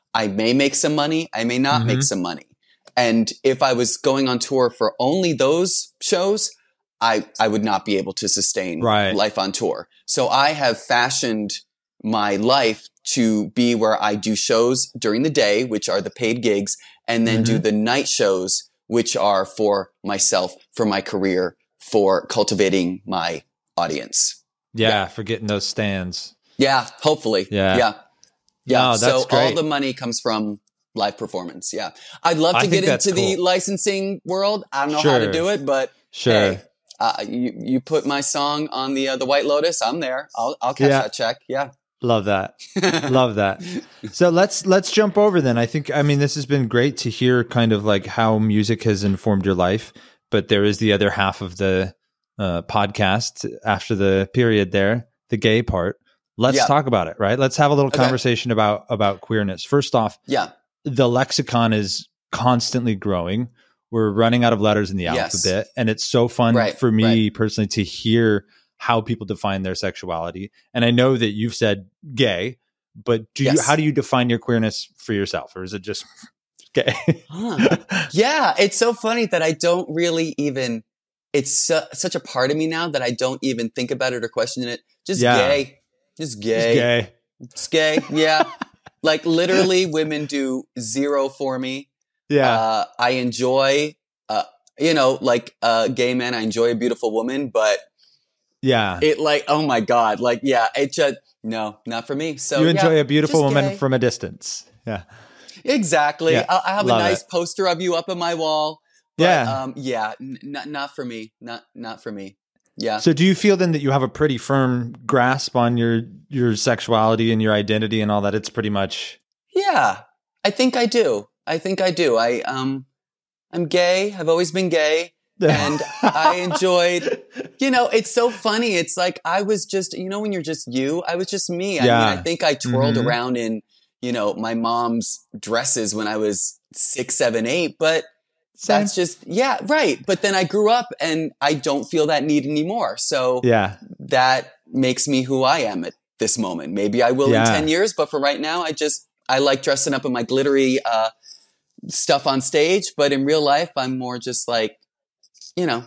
I may make some money. I may not Mm-hmm. make some money. And if I was going on tour for only those shows, I, I would not be able to sustain Right. life on tour. So I have fashioned my life to be where I do shows during the day, which are the paid gigs, and then Mm-hmm. do the night shows, which are for myself, for my career, for cultivating my audience. Yeah, Yeah. for getting those stands. Yeah, hopefully. Yeah. Yeah. Yeah. No, that's so great. all the money comes from live performance. Yeah. I'd love I to think get that's into the cool. licensing world. I don't know how to Sure. do it, but Sure. hey, uh, you, you put my song on the, uh, the White Lotus, I'm there. I'll, I'll catch Yeah. that check. Yeah. Love that. Love that. So let's let's jump over then. I think I mean this has been great to hear kind of like how music has informed your life, but there is the other half of the uh, podcast after the period there, the gay part. Let's Yeah. talk about it, right? Let's have a little Okay. conversation about about queerness. First off, Yeah. the lexicon is constantly growing. We're running out of letters in the Yes. alphabet, and it's so fun Right, for me right. personally to hear how people define their sexuality. And I know that you've said gay, but do you Yes. how do you define your queerness for yourself, or is it just gay? Huh. Yeah. It's so funny that I don't really even, it's su- such a part of me now that I don't even think about it or question it. Just Yeah. gay. Just gay. Just gay. It's gay. Yeah. Like literally women do zero for me. Yeah. Uh, I enjoy, uh, you know, like a uh, gay man, I enjoy a beautiful woman, but yeah. it like, oh my God, like, yeah, it just, no, not for me. So you enjoy yeah, a beautiful just woman gay. from a distance. Yeah. Exactly. Yeah, I, I have a love nice it. poster of you up on my wall. But, Yeah. Um, yeah. N- not, not for me. Not, not for me. Yeah. So do you feel then that you have a pretty firm grasp on your your sexuality and your identity and all that? It's pretty much Yeah. I think I do. I think I do. I, um, I'm gay. I've always been gay. And I enjoyed, you know, it's so funny. It's like I was just, you know, when you're just you, I was just me. I Yeah. mean, I think I twirled Mhm. around in, you know, my mom's dresses when I was six, seven, eight, but Same. that's just, yeah, right. But then I grew up and I don't feel that need anymore. So Yeah. that makes me who I am at this moment. Maybe I will Yeah. in ten years, but for right now, I just, I like dressing up in my glittery, uh, stuff on stage, but in real life, I'm more just like, you know,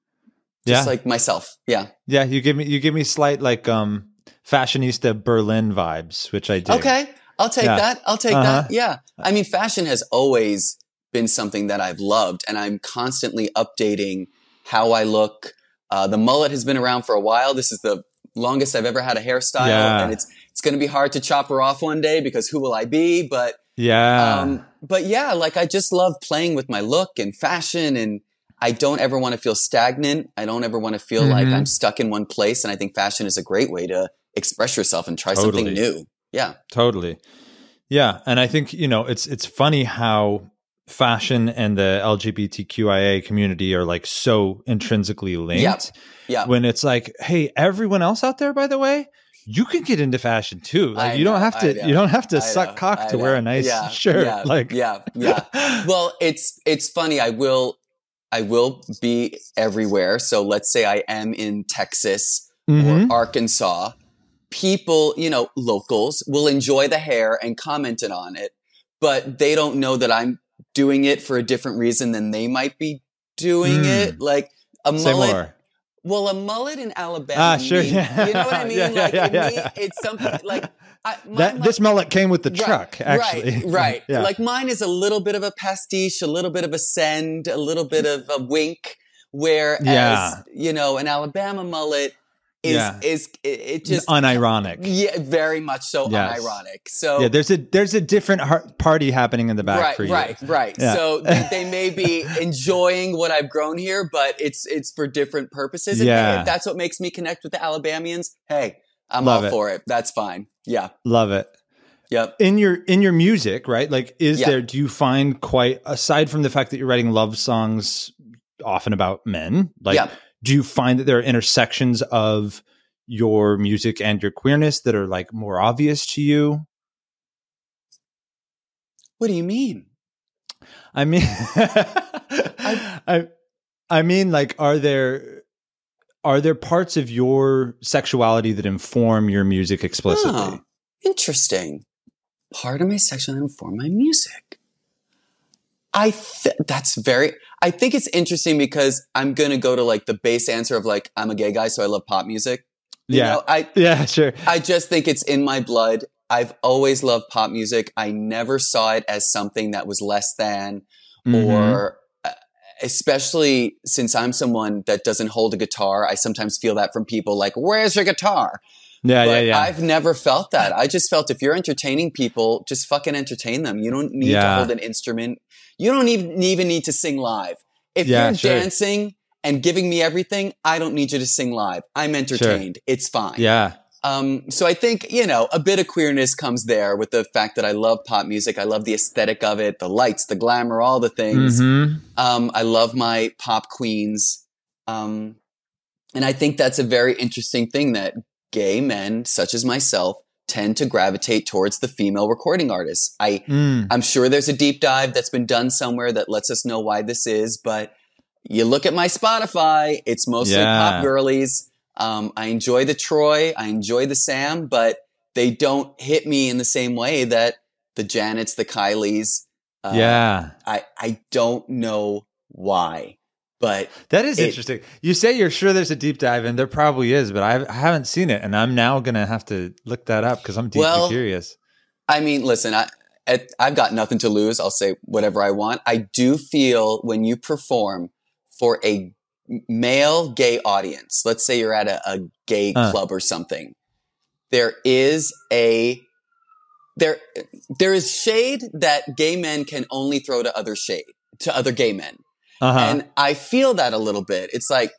just Yeah. like myself. Yeah. Yeah, you give me you give me slight like um fashionista Berlin vibes, which I do. Okay. I'll take Yeah. that. I'll take Uh-huh. that. Yeah. I mean, fashion has always been something that I've loved, and I'm constantly updating how I look. Uh, the mullet has been around for a while. This is the longest I've ever had a hairstyle, Yeah. and it's it's going to be hard to chop her off one day because who will I be? But Yeah. um, but yeah, like I just love playing with my look and fashion, and I don't ever want to feel stagnant. I don't ever want to feel like Mhm. I'm stuck in one place. And I think fashion is a great way to express yourself and try Totally. something new. Yeah. Totally. Yeah, and I think, you know, it's it's funny how fashion and the L G B T Q I A community are like so intrinsically linked. Yep. Yeah. When it's like, hey, everyone else out there, by the way, you can get into fashion too. Like I you don't know, have I to know, you don't have to I suck know, cock I to wear know. a nice Yeah, shirt. yeah, like yeah, yeah. Well, it's it's funny. I will I will be everywhere. So let's say I am in Texas Mhm. or Arkansas. People, you know, locals will enjoy the hair and commented on it, but they don't know that I'm doing it for a different reason than they might be doing Mm. it. Like a Say mullet. more. Well, a mullet in Alabama. Ah, sure, mean- yeah. You know what I mean? Yeah, yeah, like yeah, it yeah, mean- yeah. it's something like I, my That this mullet came with the Right, truck, actually. Right, right. Yeah. Like mine is a little bit of a pastiche, a little bit of a send, a little bit of a wink. Whereas, Yeah. you know, an Alabama mullet is Yeah. is it, it just unironic. yeah, very much so Yes. unironic. So Yeah, there's a there's a different har- party happening in the back right, for you. right, right. Yeah. So they, they may be enjoying what I've grown here, but it's it's for different purposes. And Yeah. hey, if that's what makes me connect with the Alabamians, hey, I'm Love all it. for it. That's fine. Yeah. Love it. Yep. In your in your music, right? Like, is Yeah. there? Do you find quite aside from the fact that you're writing love songs often about men, like, Yeah. do you find that there are intersections of your music and your queerness that are like more obvious to you? What do you mean? I mean, I, I mean, like, are there are there parts of your sexuality that inform your music explicitly? Oh, interesting. part of my sexuality informed my music. I th- that's very, I think it's interesting because I'm going to go to like the base answer of like, I'm a gay guy, so I love pop music. You yeah. know, I, yeah, sure. I just think it's in my blood. I've always loved pop music. I never saw it as something that was less than, mm-hmm. or uh, especially since I'm someone that doesn't hold a guitar. I sometimes feel that from people like, where's your guitar? Yeah, but yeah, yeah. I've never felt that. I just felt if you're entertaining people, just fucking entertain them. You don't need yeah. to hold an instrument. You don't even, even need to sing live. If yeah, you're sure. dancing and giving me everything, I don't need you to sing live. I'm entertained. Sure. It's fine. Yeah. Um, so I think, you know, a bit of queerness comes there with the fact that I love pop music. I love the aesthetic of it, the lights, the glamour, all the things. Mm-hmm. Um, I love my pop queens. Um, and I think that's a very interesting thing that gay men, such as myself, tend to gravitate towards the female recording artists. I, mm. I'm sure there's a deep dive that's been done somewhere that lets us know why this is, but you look at my Spotify, it's mostly yeah. pop girlies. Um, I enjoy the Troy, I enjoy the Sam, but they don't hit me in the same way that the Janets, the Kylies. Uh, yeah. I, I don't know why, but that is it, interesting. You say you're sure there's a deep dive, and there probably is, but I've, I haven't seen it, and I'm now going to have to look that up because I'm deeply well, curious. I mean, listen, I, at, I've got nothing to lose. I'll say whatever I want. I do feel when you perform for a male gay audience, let's say you're at a, a gay uh. club or something, there is a there there is shade that gay men can only throw to other shade to other gay men. Uh-huh. And I feel that a little bit. It's like,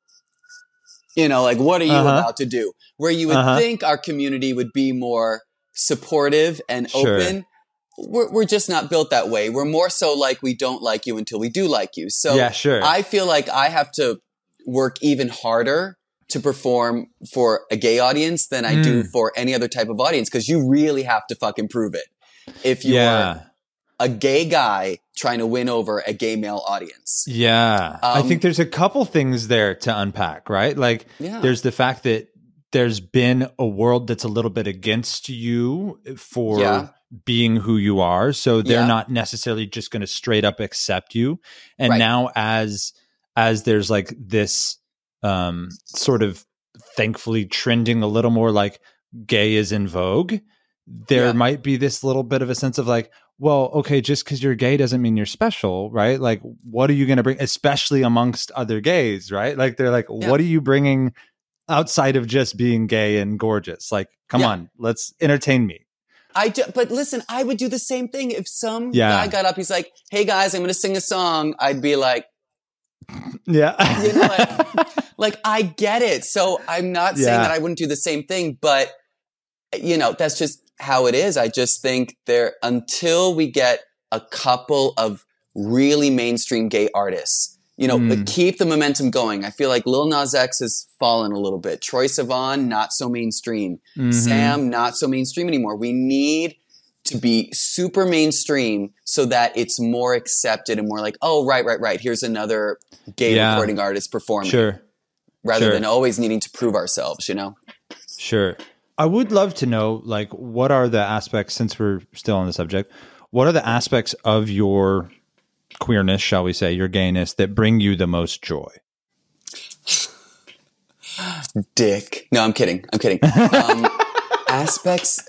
you know, like, what are you uh-huh. about to do? Where you would uh-huh. think our community would be more supportive and sure. open. We're, we're just not built that way. We're more so like we don't like you until we do like you. So yeah, sure. I feel like I have to work even harder to perform for a gay audience than I mm. do for any other type of audience, because you really have to fucking prove it. If you're yeah. a gay guy trying to win over a gay male audience. Yeah. Um, I think there's a couple things there to unpack, right? Like yeah. there's the fact that there's been a world that's a little bit against you for yeah. being who you are. So they're yeah. not necessarily just going to straight up accept you. And right. now as, as there's like this um, sort of thankfully trending a little more like gay is in vogue, there yeah. might be this little bit of a sense of like, well, okay, just because you're gay doesn't mean you're special, right? Like, what are you going to bring, especially amongst other gays, right? Like, they're like, yeah. what are you bringing outside of just being gay and gorgeous? Like, come yeah. on, let's entertain me. I do, but listen, I would do the same thing. If some yeah. guy got up, he's like, hey guys, I'm going to sing a song. I'd be like, yeah, you know, like, like I get it. So I'm not saying yeah. that I wouldn't do the same thing, but you know, that's just how it is. I just think there, until we get a couple of really mainstream gay artists, you know, mm. keep the momentum going. I feel like Lil Nas X has fallen a little bit. Troye Sivan, not so mainstream. Mm-hmm. Sam, not so mainstream anymore. We need to be super mainstream so that it's more accepted and more like, oh, right, right, right. Here's another gay yeah. recording artist performing. Sure. Rather sure. than always needing to prove ourselves, you know? Sure. I would love to know, like, what are the aspects, since we're still on the subject, what are the aspects of your queerness, shall we say, your gayness, that bring you the most joy? Dick. No, I'm kidding. I'm kidding. Um, aspects...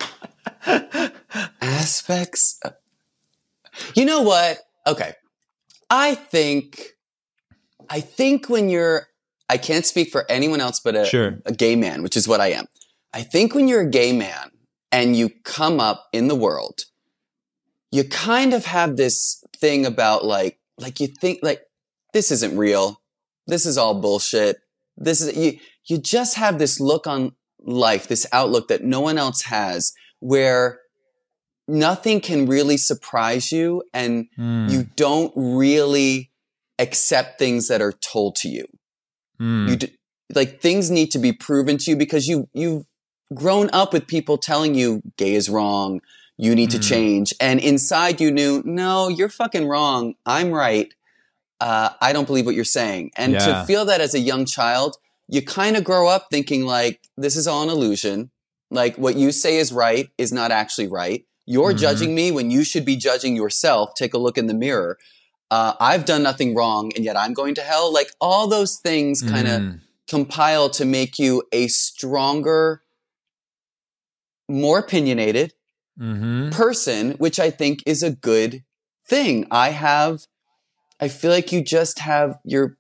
Aspects. You know what? Okay. I think, I think when you're, I can't speak for anyone else but a, sure. a gay man, which is what I am. I think when you're a gay man and you come up in the world, you kind of have this thing about like, like you think like, this isn't real. This is all bullshit. This is, you, you just have this look on life, this outlook that no one else has, where nothing can really surprise you and mm. you don't really accept things that are told to you. Mm. You d- like things need to be proven to you because you, you've grown up with people telling you gay is wrong. You need mm. to change. And inside you knew, no, you're fucking wrong. I'm right. Uh, I don't believe what you're saying. And yeah. to feel that as a young child, you kind of grow up thinking like, this is all an illusion. Like what you say is right is not actually right. You're Mm-hmm. judging me when you should be judging yourself. Take a look in the mirror. Uh, I've done nothing wrong, and yet I'm going to hell. Like, all those things kind of Mm. compile to make you a stronger, more opinionated Mm-hmm. person, which I think is a good thing. I have, I feel like you just have your,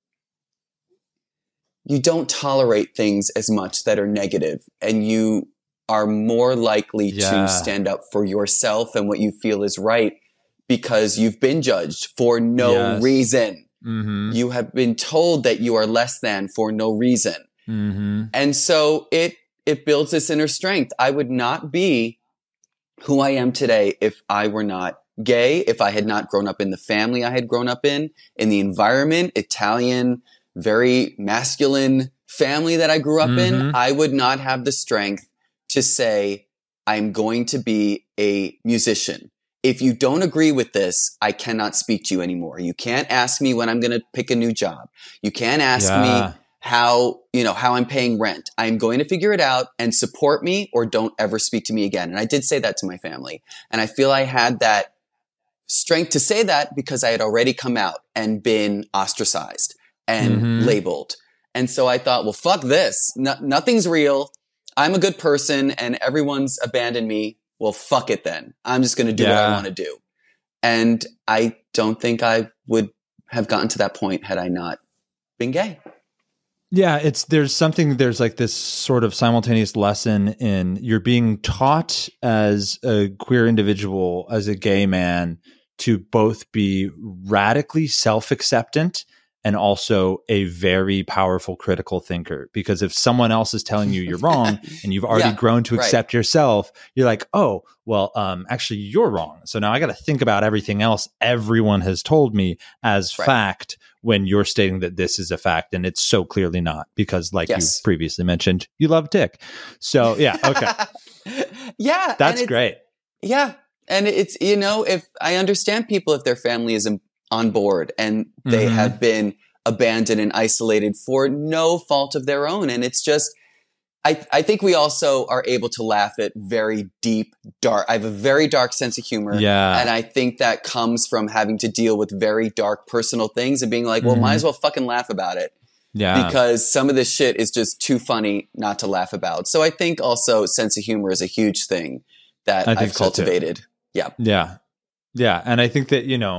you don't tolerate things as much that are negative, and you are more likely Yeah. to stand up for yourself and what you feel is right because you've been judged for no Yes. reason. Mm-hmm. You have been told that you are less than for no reason. Mm-hmm. And so it, it builds this inner strength. I would not be who I am today if I were not gay, if I had not grown up in the family I had grown up in, in the environment, Italian, very masculine family that I grew up Mm-hmm. in. I would not have the strength to say, I'm going to be a musician. If you don't agree with this, I cannot speak to you anymore. You can't ask me when I'm going to pick a new job. You can't ask Yeah. me how, you know, how I'm paying rent. I'm going to figure it out and support me, or don't ever speak to me again. And I did say that to my family. And I feel I had that strength to say that because I had already come out and been ostracized and Mhm. labeled. And so I thought, well, fuck this. No, nothing's real. I'm a good person and everyone's abandoned me. Well, fuck it then. I'm just going to do what I Yeah. want to do. And I don't think I would have gotten to that point had I not been gay. Yeah, it's there's something there's like this sort of simultaneous lesson in you're being taught as a queer individual, as a gay man, to both be radically self-acceptant and also a very powerful critical thinker. Because if someone else is telling you you're wrong and you've already Yeah, grown to right. accept yourself, you're like, oh, well, um, actually you're wrong. So now I got to think about everything else everyone has told me as Right. fact, when you're stating that this is a fact and it's so clearly not, because like Yes. you previously mentioned, you love dick. So yeah, okay. Yeah. and That's it's- great. Yeah. And it's, you know, if I understand people, if their family is in- on board and they Mhm. have been abandoned and isolated for no fault of their own. And it's just, I, I think we also are able to laugh at very deep, dark. I have a very dark sense of humor. Yeah. And I think that comes from having to deal with very dark personal things and being like, well, Mhm. might as well fucking laugh about it. Yeah. Because some of this shit is just too funny not to laugh about. So I think also sense of humor is a huge thing that I think I've so, too. cultivated. Yeah. Yeah. Yeah. And I think that, you know,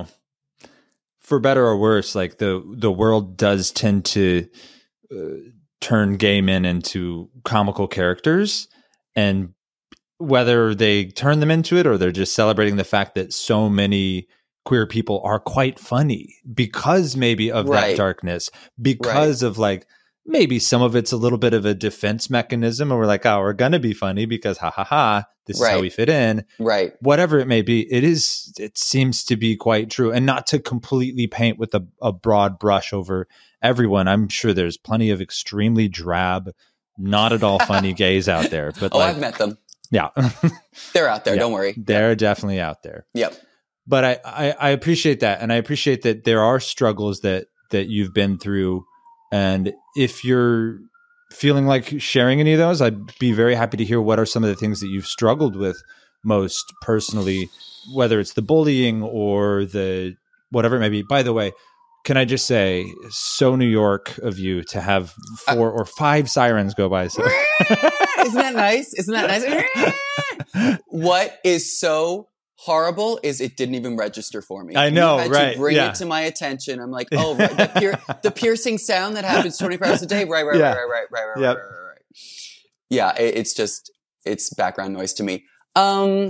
for better or worse, like the, the world does tend to uh, turn gay men into comical characters. And whether they turn them into it or they're just celebrating the fact that so many queer people are quite funny because maybe of Right. that darkness, because of like, maybe some of it's a little bit of a defense mechanism and we're like, oh, we're going to be funny because ha ha ha, this is how Right. we fit in. Right. Whatever it may be, it is, it seems to be quite true. And not to completely paint with a, a broad brush over everyone. I'm sure there's plenty of extremely drab, not at all funny gays out there. But Oh, like, I've met them. yeah, They're out there. Yeah. Don't worry. they're definitely out there. Yep. But I, I, I appreciate that. And I appreciate that there are struggles that, that you've been through. And if you're feeling like sharing any of those, I'd be very happy to hear what are some of the things that you've struggled with most personally, whether it's the bullying or the whatever it may be. By the way, can I just say, so New York of you to have four or five sirens go by. So. Isn't that nice? Isn't that nice? What is so horrible is it didn't even register for me. I know, You had right, to bring yeah. it to my attention. I'm like, oh, right, the, pier- the piercing sound that happens twenty-four hours a day. Right, right, Yeah. right, right, right, right, Yep. right, right, right, right. Yeah, it, it's just, it's background noise to me. Um,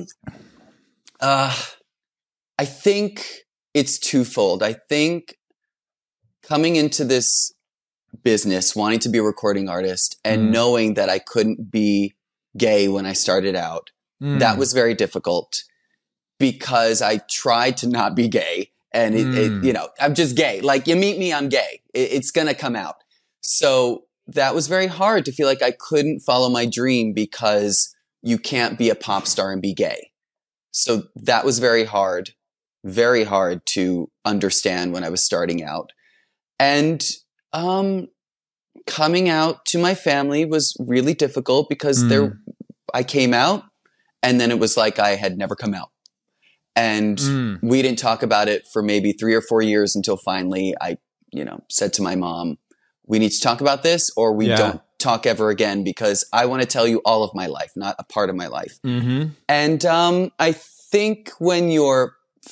uh, I think it's twofold. I think coming into this business, wanting to be a recording artist and Mm. knowing that I couldn't be gay when I started out, Mm. that was very difficult because I tried to not be gay and it, Mm. it you know, I'm just gay. Like you meet me, I'm gay. It, it's going to come out. So that was very hard to feel like I couldn't follow my dream because you can't be a pop star and be gay. So that was very hard, very hard to understand when I was starting out. And, um, coming out to my family was really difficult because Mm. there, I came out And then it was like I had never come out. And Mm. we didn't talk about it for maybe three or four years until finally I, you know, said to my mom, we need to talk about this or we Yeah. don't talk ever again because I want to tell you all of my life, not a part of my life. Mm-hmm. And um, I think when your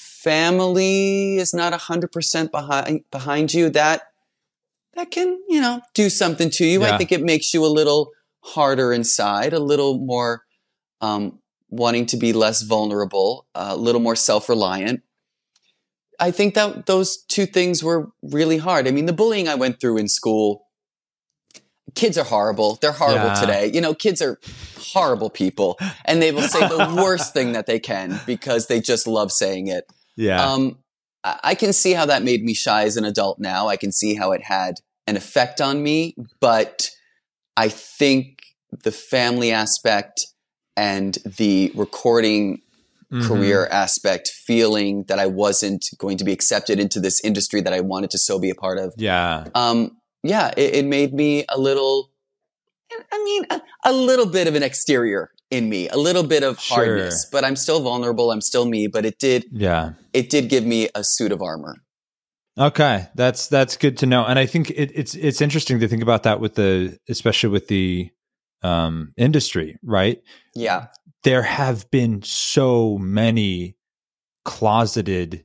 family is not one hundred percent behind behind you, that that can, you know, do something to you. Yeah. I think it makes you a little harder inside, a little more um, wanting to be less vulnerable, a little more self-reliant. I think that those two things were really hard. I mean, the bullying I went through in school, kids are horrible. They're horrible Yeah. today. You know, kids are horrible people and they will say the worst thing that they can because they just love saying it. Yeah. Um, I I can see how that made me shy as an adult now. I can see how it had an effect on me, but I think the family aspect and the recording Mhm. career aspect, feeling that I wasn't going to be accepted into this industry that I wanted to so be a part of. Yeah. Um, yeah, it, it made me a little, I mean, a, a little bit of an exterior in me, a little bit of Sure. hardness, but I'm still vulnerable. I'm still me, but it did, Yeah. it did give me a suit of armor. Okay, that's that's good to know, and I think it, it's it's interesting to think about that with the, especially with the um, industry, right? Yeah. There have been so many closeted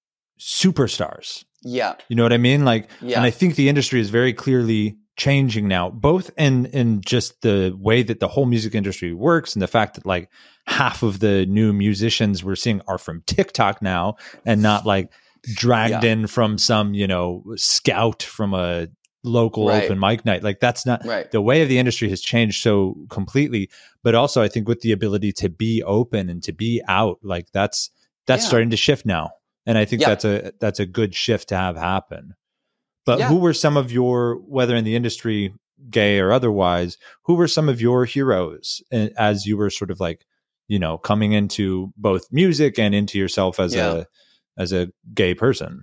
superstars. Yeah. You know what I mean? Like, Yeah. and I think the industry is very clearly changing now, both in in just the way that the whole music industry works, and the fact that like half of the new musicians we're seeing are from TikTok now, and not like dragged Yeah. in from some, you know, scout from a local Right. open mic night. Like that's not Right. the way of the industry has changed so completely. But also I think with the ability to be open and to be out, like that's that's Yeah. starting to shift now. And I think Yeah. that's a that's a good shift to have happen. But Yeah. who were some of your, whether in the industry, gay or otherwise, who were some of your heroes a- as you were sort of like, you know, coming into both music and into yourself as Yeah. a as a gay person?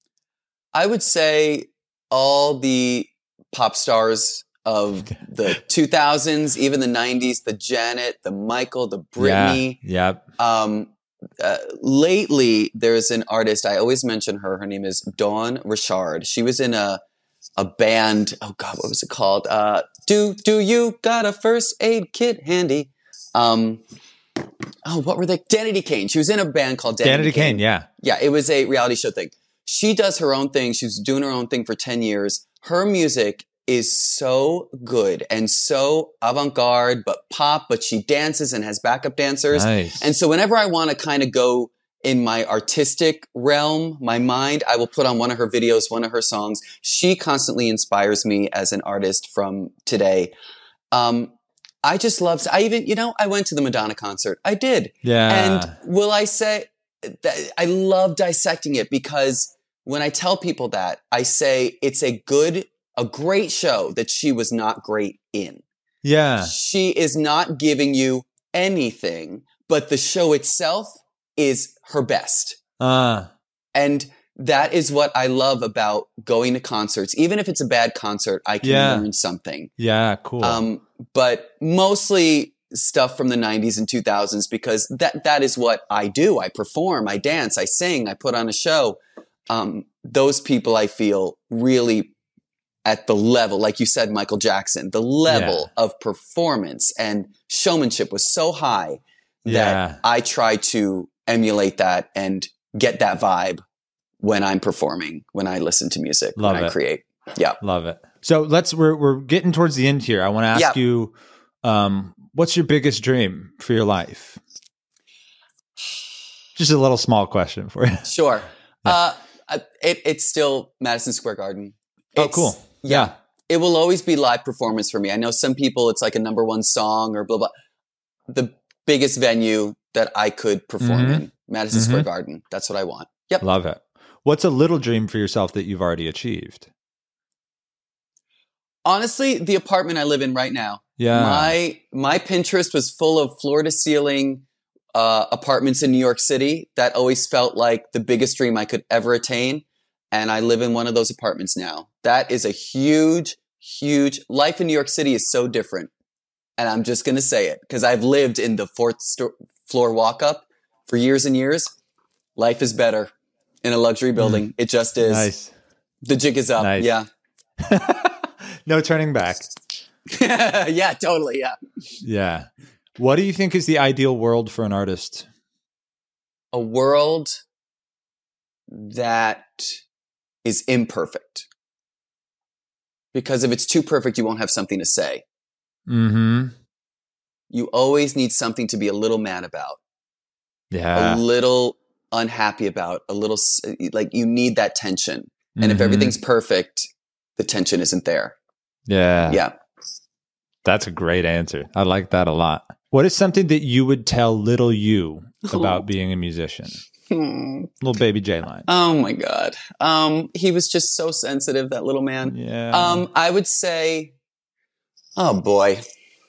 I would say all the pop stars of the two thousands, even the nineties, the Janet, the Michael, the Britney. Yeah. Um, uh, lately, there's an artist, I always mention her. Her name is Dawn Richard. She was in a a band. Oh God, what was it called? Uh, do do you got a first aid kit handy? Um, oh, what were they? Danity Kane. She was in a band called Danity, Danity Kane. Yeah. Yeah, it was a reality show thing. She does her own thing. She was doing her own thing for ten years. Her music is so good and so avant-garde, but pop, but she dances and has backup dancers. Nice. And so whenever I want to kind of go in my artistic realm, my mind, I will put on one of her videos, one of her songs. She constantly inspires me as an artist from today. Um, I just love, I even, you know, I went to the Madonna concert. I did. Yeah. And will I say that I love dissecting it, because when I tell people that, I say it's a good, a great show that she was not great in. Yeah. She is not giving you anything, but the show itself is her best. Uh, And that is what I love about going to concerts. Even if it's a bad concert, I can Yeah. learn something. yeah. Cool. Um, but mostly stuff from the nineties and two thousands, because that, that is what I do. I perform, I dance, I sing, I put on a show. Um, those people I feel really at the level, like you said, Michael Jackson, the level of performance and showmanship was so high that Yeah. I try to emulate that and get that vibe when I'm performing, when I listen to music, Love when I it. create. Yeah. Love it. So let's, we're, we're getting towards the end here. I want to ask Yeah. you, um, what's your biggest dream for your life? Just a little small question for you. Sure. Uh, I- it, it's still Madison Square Garden. Oh, It's- cool. Yeah. It will always be live performance for me. I know some people, it's like a number one song or blah, blah. The biggest venue that I could perform Mhm. in, Madison Mhm. Square Garden. That's what I want. Yep. Love it. What's a little dream for yourself that you've already achieved? Honestly, the apartment I live in right now. Yeah. My my Pinterest was full of floor to ceiling uh, apartments in New York City. That always felt like the biggest dream I could ever attain. And I live in one of those apartments now. That is a huge, huge life in New York City is so different. and I'm just going to say it because I've lived in the fourth sto- floor walk up for years and years. Life is better in a luxury building. Mm. It just is. Nice. The jig is up. Nice. Yeah. No turning back. Yeah, totally. Yeah. Yeah. What do you think is the ideal world for an artist? A world that is imperfect. Because if it's too perfect, you won't have something to say. Mm-hmm. You always need something to be a little mad about. Yeah. A little unhappy about. A little, like, you need that tension. And mm-hmm. if everything's perfect, the tension isn't there. Yeah. Yeah. That's a great answer. I like that a lot. What is something that you would tell little you about oh. being a musician? Hmm. Little baby J-Line. Oh my God. Um, he was just so sensitive, that little man. Yeah. Um, I would say, oh boy.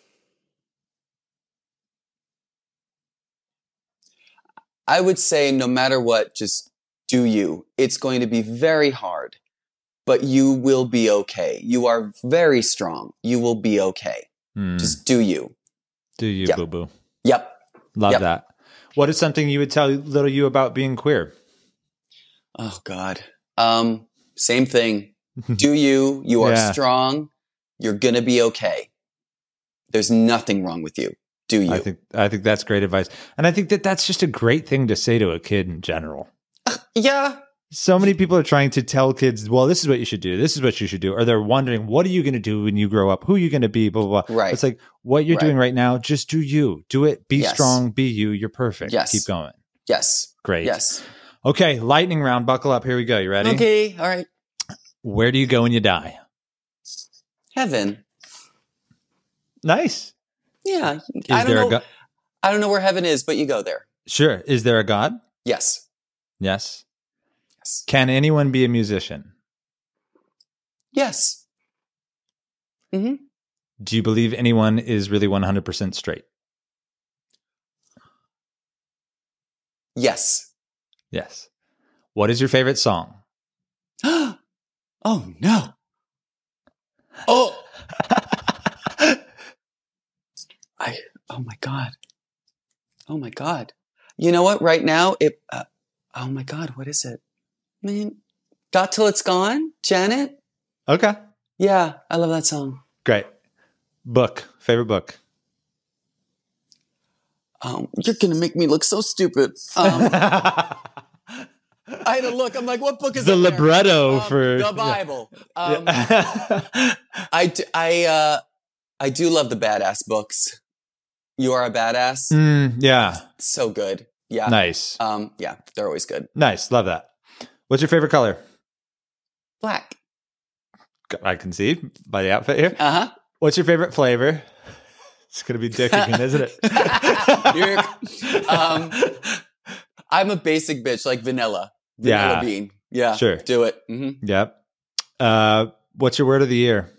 I would say no matter what, just do you. It's going to be very hard, but you will be okay. You are very strong. You will be okay. Mm. Just do you. Do you, yep. boo-boo. Yep. Love yep. that. What is something you would tell little you about being queer? Oh, God. Um, same thing. Do you. You are yeah. strong. You're going to be okay. There's nothing wrong with you. Do you. I think I think that's great advice. And I think that that's just a great thing to say to a kid in general. Uh, yeah. So many people are trying to tell kids, well, this is what you should do. This is what you should do. Or they're wondering, what are you going to do when you grow up? Who are you going to be? Blah, blah, blah. Right. It's like, what you're right. doing right now, just do you. Do it. Be yes. strong. Be you. You're perfect. Yes. Keep going. Yes. Great. Yes. Okay. Lightning round. Buckle up. Here we go. You ready? Okay. All right. Where do you go when you die? Heaven. Nice. Yeah. Is I don't there know. a God? I don't know where heaven is, but you go there. Sure. Is there a God? Yes. Yes. Yes. Can anyone be a musician? Yes. Mm-hmm. Do you believe anyone is really one hundred percent straight? Yes. Yes. What is your favorite song? Oh, no. Oh. I, oh my God. Oh my God. You know what? Right now, it, uh, oh my God, what is it? Man, Got Till It's Gone? Janet? Okay. Yeah, I love that song. Great. Book. Favorite book? Um, you're going to make me look so stupid. Um, I had to look. I'm like, what book is the it? The libretto um, for the Bible. Yeah. Um, I, do, I, uh, I do love the badass books. You Are a Badass. Mm, yeah. So good. Yeah. Nice. Um, yeah, they're always good. Nice. Love that. What's your favorite color? Black. I can see by the outfit here. Uh-huh. What's your favorite flavor? It's going to be dick again, isn't it? um, I'm a basic bitch, like vanilla. Vanilla yeah. bean. Yeah. Sure. Do it. Mm-hmm. Yep. Uh, what's your word of the year?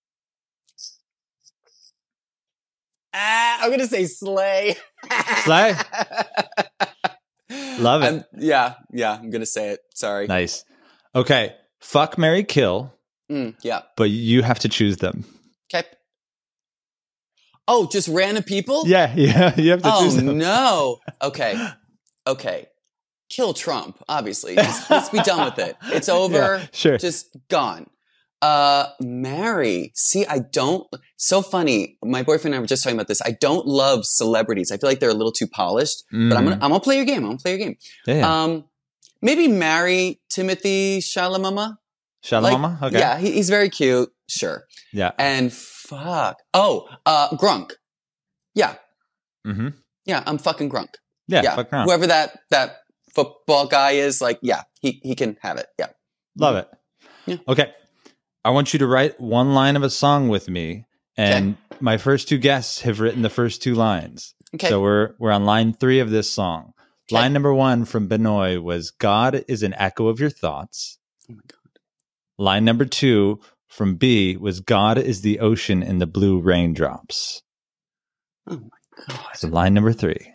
Ah, I'm going to say slay. Slay? Love it. I'm, yeah. Yeah. I'm going to say it. Sorry. Nice. Okay. Fuck, marry, kill. Mm, yeah. But you have to choose them. Okay. Oh, just random people? Yeah. Yeah. You have to oh, choose them. Oh, no. Okay. Okay. Kill Trump, obviously. Just, let's be done with it. It's over. Yeah, sure. Just gone. Uh, marry. See, I don't, so funny. My boyfriend and I were just talking about this. I don't love celebrities. I feel like they're a little too polished, mm. but I'm gonna, I'm gonna play your game. I'm gonna play your game. Yeah. Um, maybe marry Timothy Chalamet. Chalamet? Like, okay. Yeah, he, he's very cute. Sure. Yeah. And fuck. Oh, uh, Grunk. Yeah. Mm-hmm. Yeah, I'm fucking Grunk. Yeah, yeah. fuck Grunk. Whoever that, that football guy is, like, yeah, he, he can have it. Yeah. Love it. Yeah. Okay. I want you to write one line of a song with me, and okay. my first two guests have written the first two lines. Okay. So we're we're on line three of this song. Okay. Line number one from Benoit was, God is an echo of your thoughts. Oh my God. Line number two from B was, God is the ocean in the blue raindrops. Oh my God. So line number three.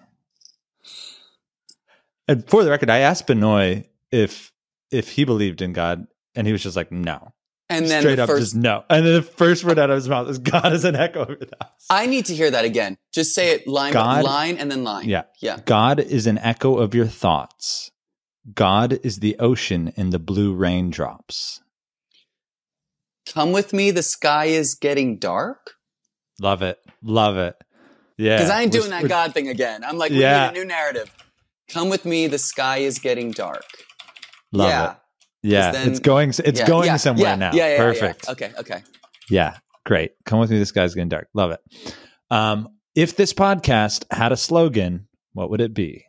And for the record, I asked Benoit if if he believed in God, and he was just like, no. And then straight the up first, just no. And then the first word out of his mouth is God is an echo of your thoughts. I need to hear that again. Just say it line by God, line and then line. Yeah. Yeah. God is an echo of your thoughts. God is the ocean in the blue raindrops. Come with me, the sky is getting dark. Love it. Love it. Yeah. Because I ain't doing We're- that we're- God thing again. I'm like, we Yeah. need a new narrative. Come with me, the sky is getting dark. Love yeah. it. Yeah. then- it's going, it's yeah, going yeah, somewhere yeah, now. Yeah, yeah, Perfect. Yeah. Okay, okay. Yeah. Great. Come with me. This guy's getting dark. Love it. Um, if this podcast had a slogan, what would it be?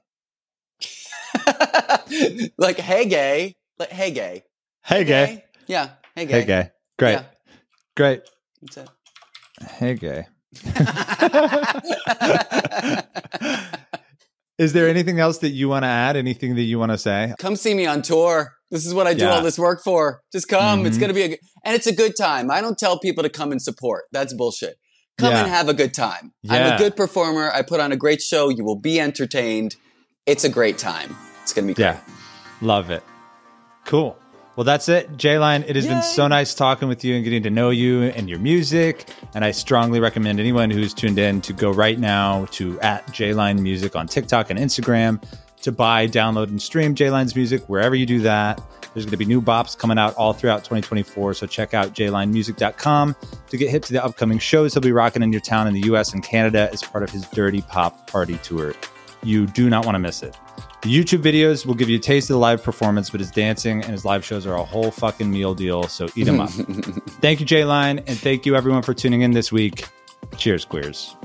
Like, hey, gay. Like, hey, gay. Hey, gay. Yeah. Hey, gay. Hey, gay. Great. Yeah. Great. That's it. Hey, gay. Is there anything else that you want to add? Anything that you want to say? Come see me on tour. This is what I do Yeah. all this work for. Just come. Mhm. It's going to be a good, and it's a good time. I don't tell people to come and support. That's bullshit. Come Yeah. and have a good time. I'm Yeah. a good performer. I put on a great show. You will be entertained. It's a great time. It's going to be great. Yeah. Love it. Cool. Well, that's it. J-Line, it has been Yay. so nice talking with you and getting to know you and your music. And I strongly recommend anyone who's tuned in to go right now to at J-Line Music on TikTok and Instagram to buy, download, and stream J-Line's music wherever you do that. There's going to be new bops coming out all throughout twenty twenty-four. So check out j line music dot com to get hip to the upcoming shows he'll be rocking in your town in the U S and Canada as part of his Dirty Pop Party Tour. You do not want to miss it. The YouTube videos will give you a taste of the live performance, but his dancing and his live shows are a whole fucking meal deal, so eat them up. Thank you, J-Line, and thank you everyone for tuning in this week. Cheers, queers.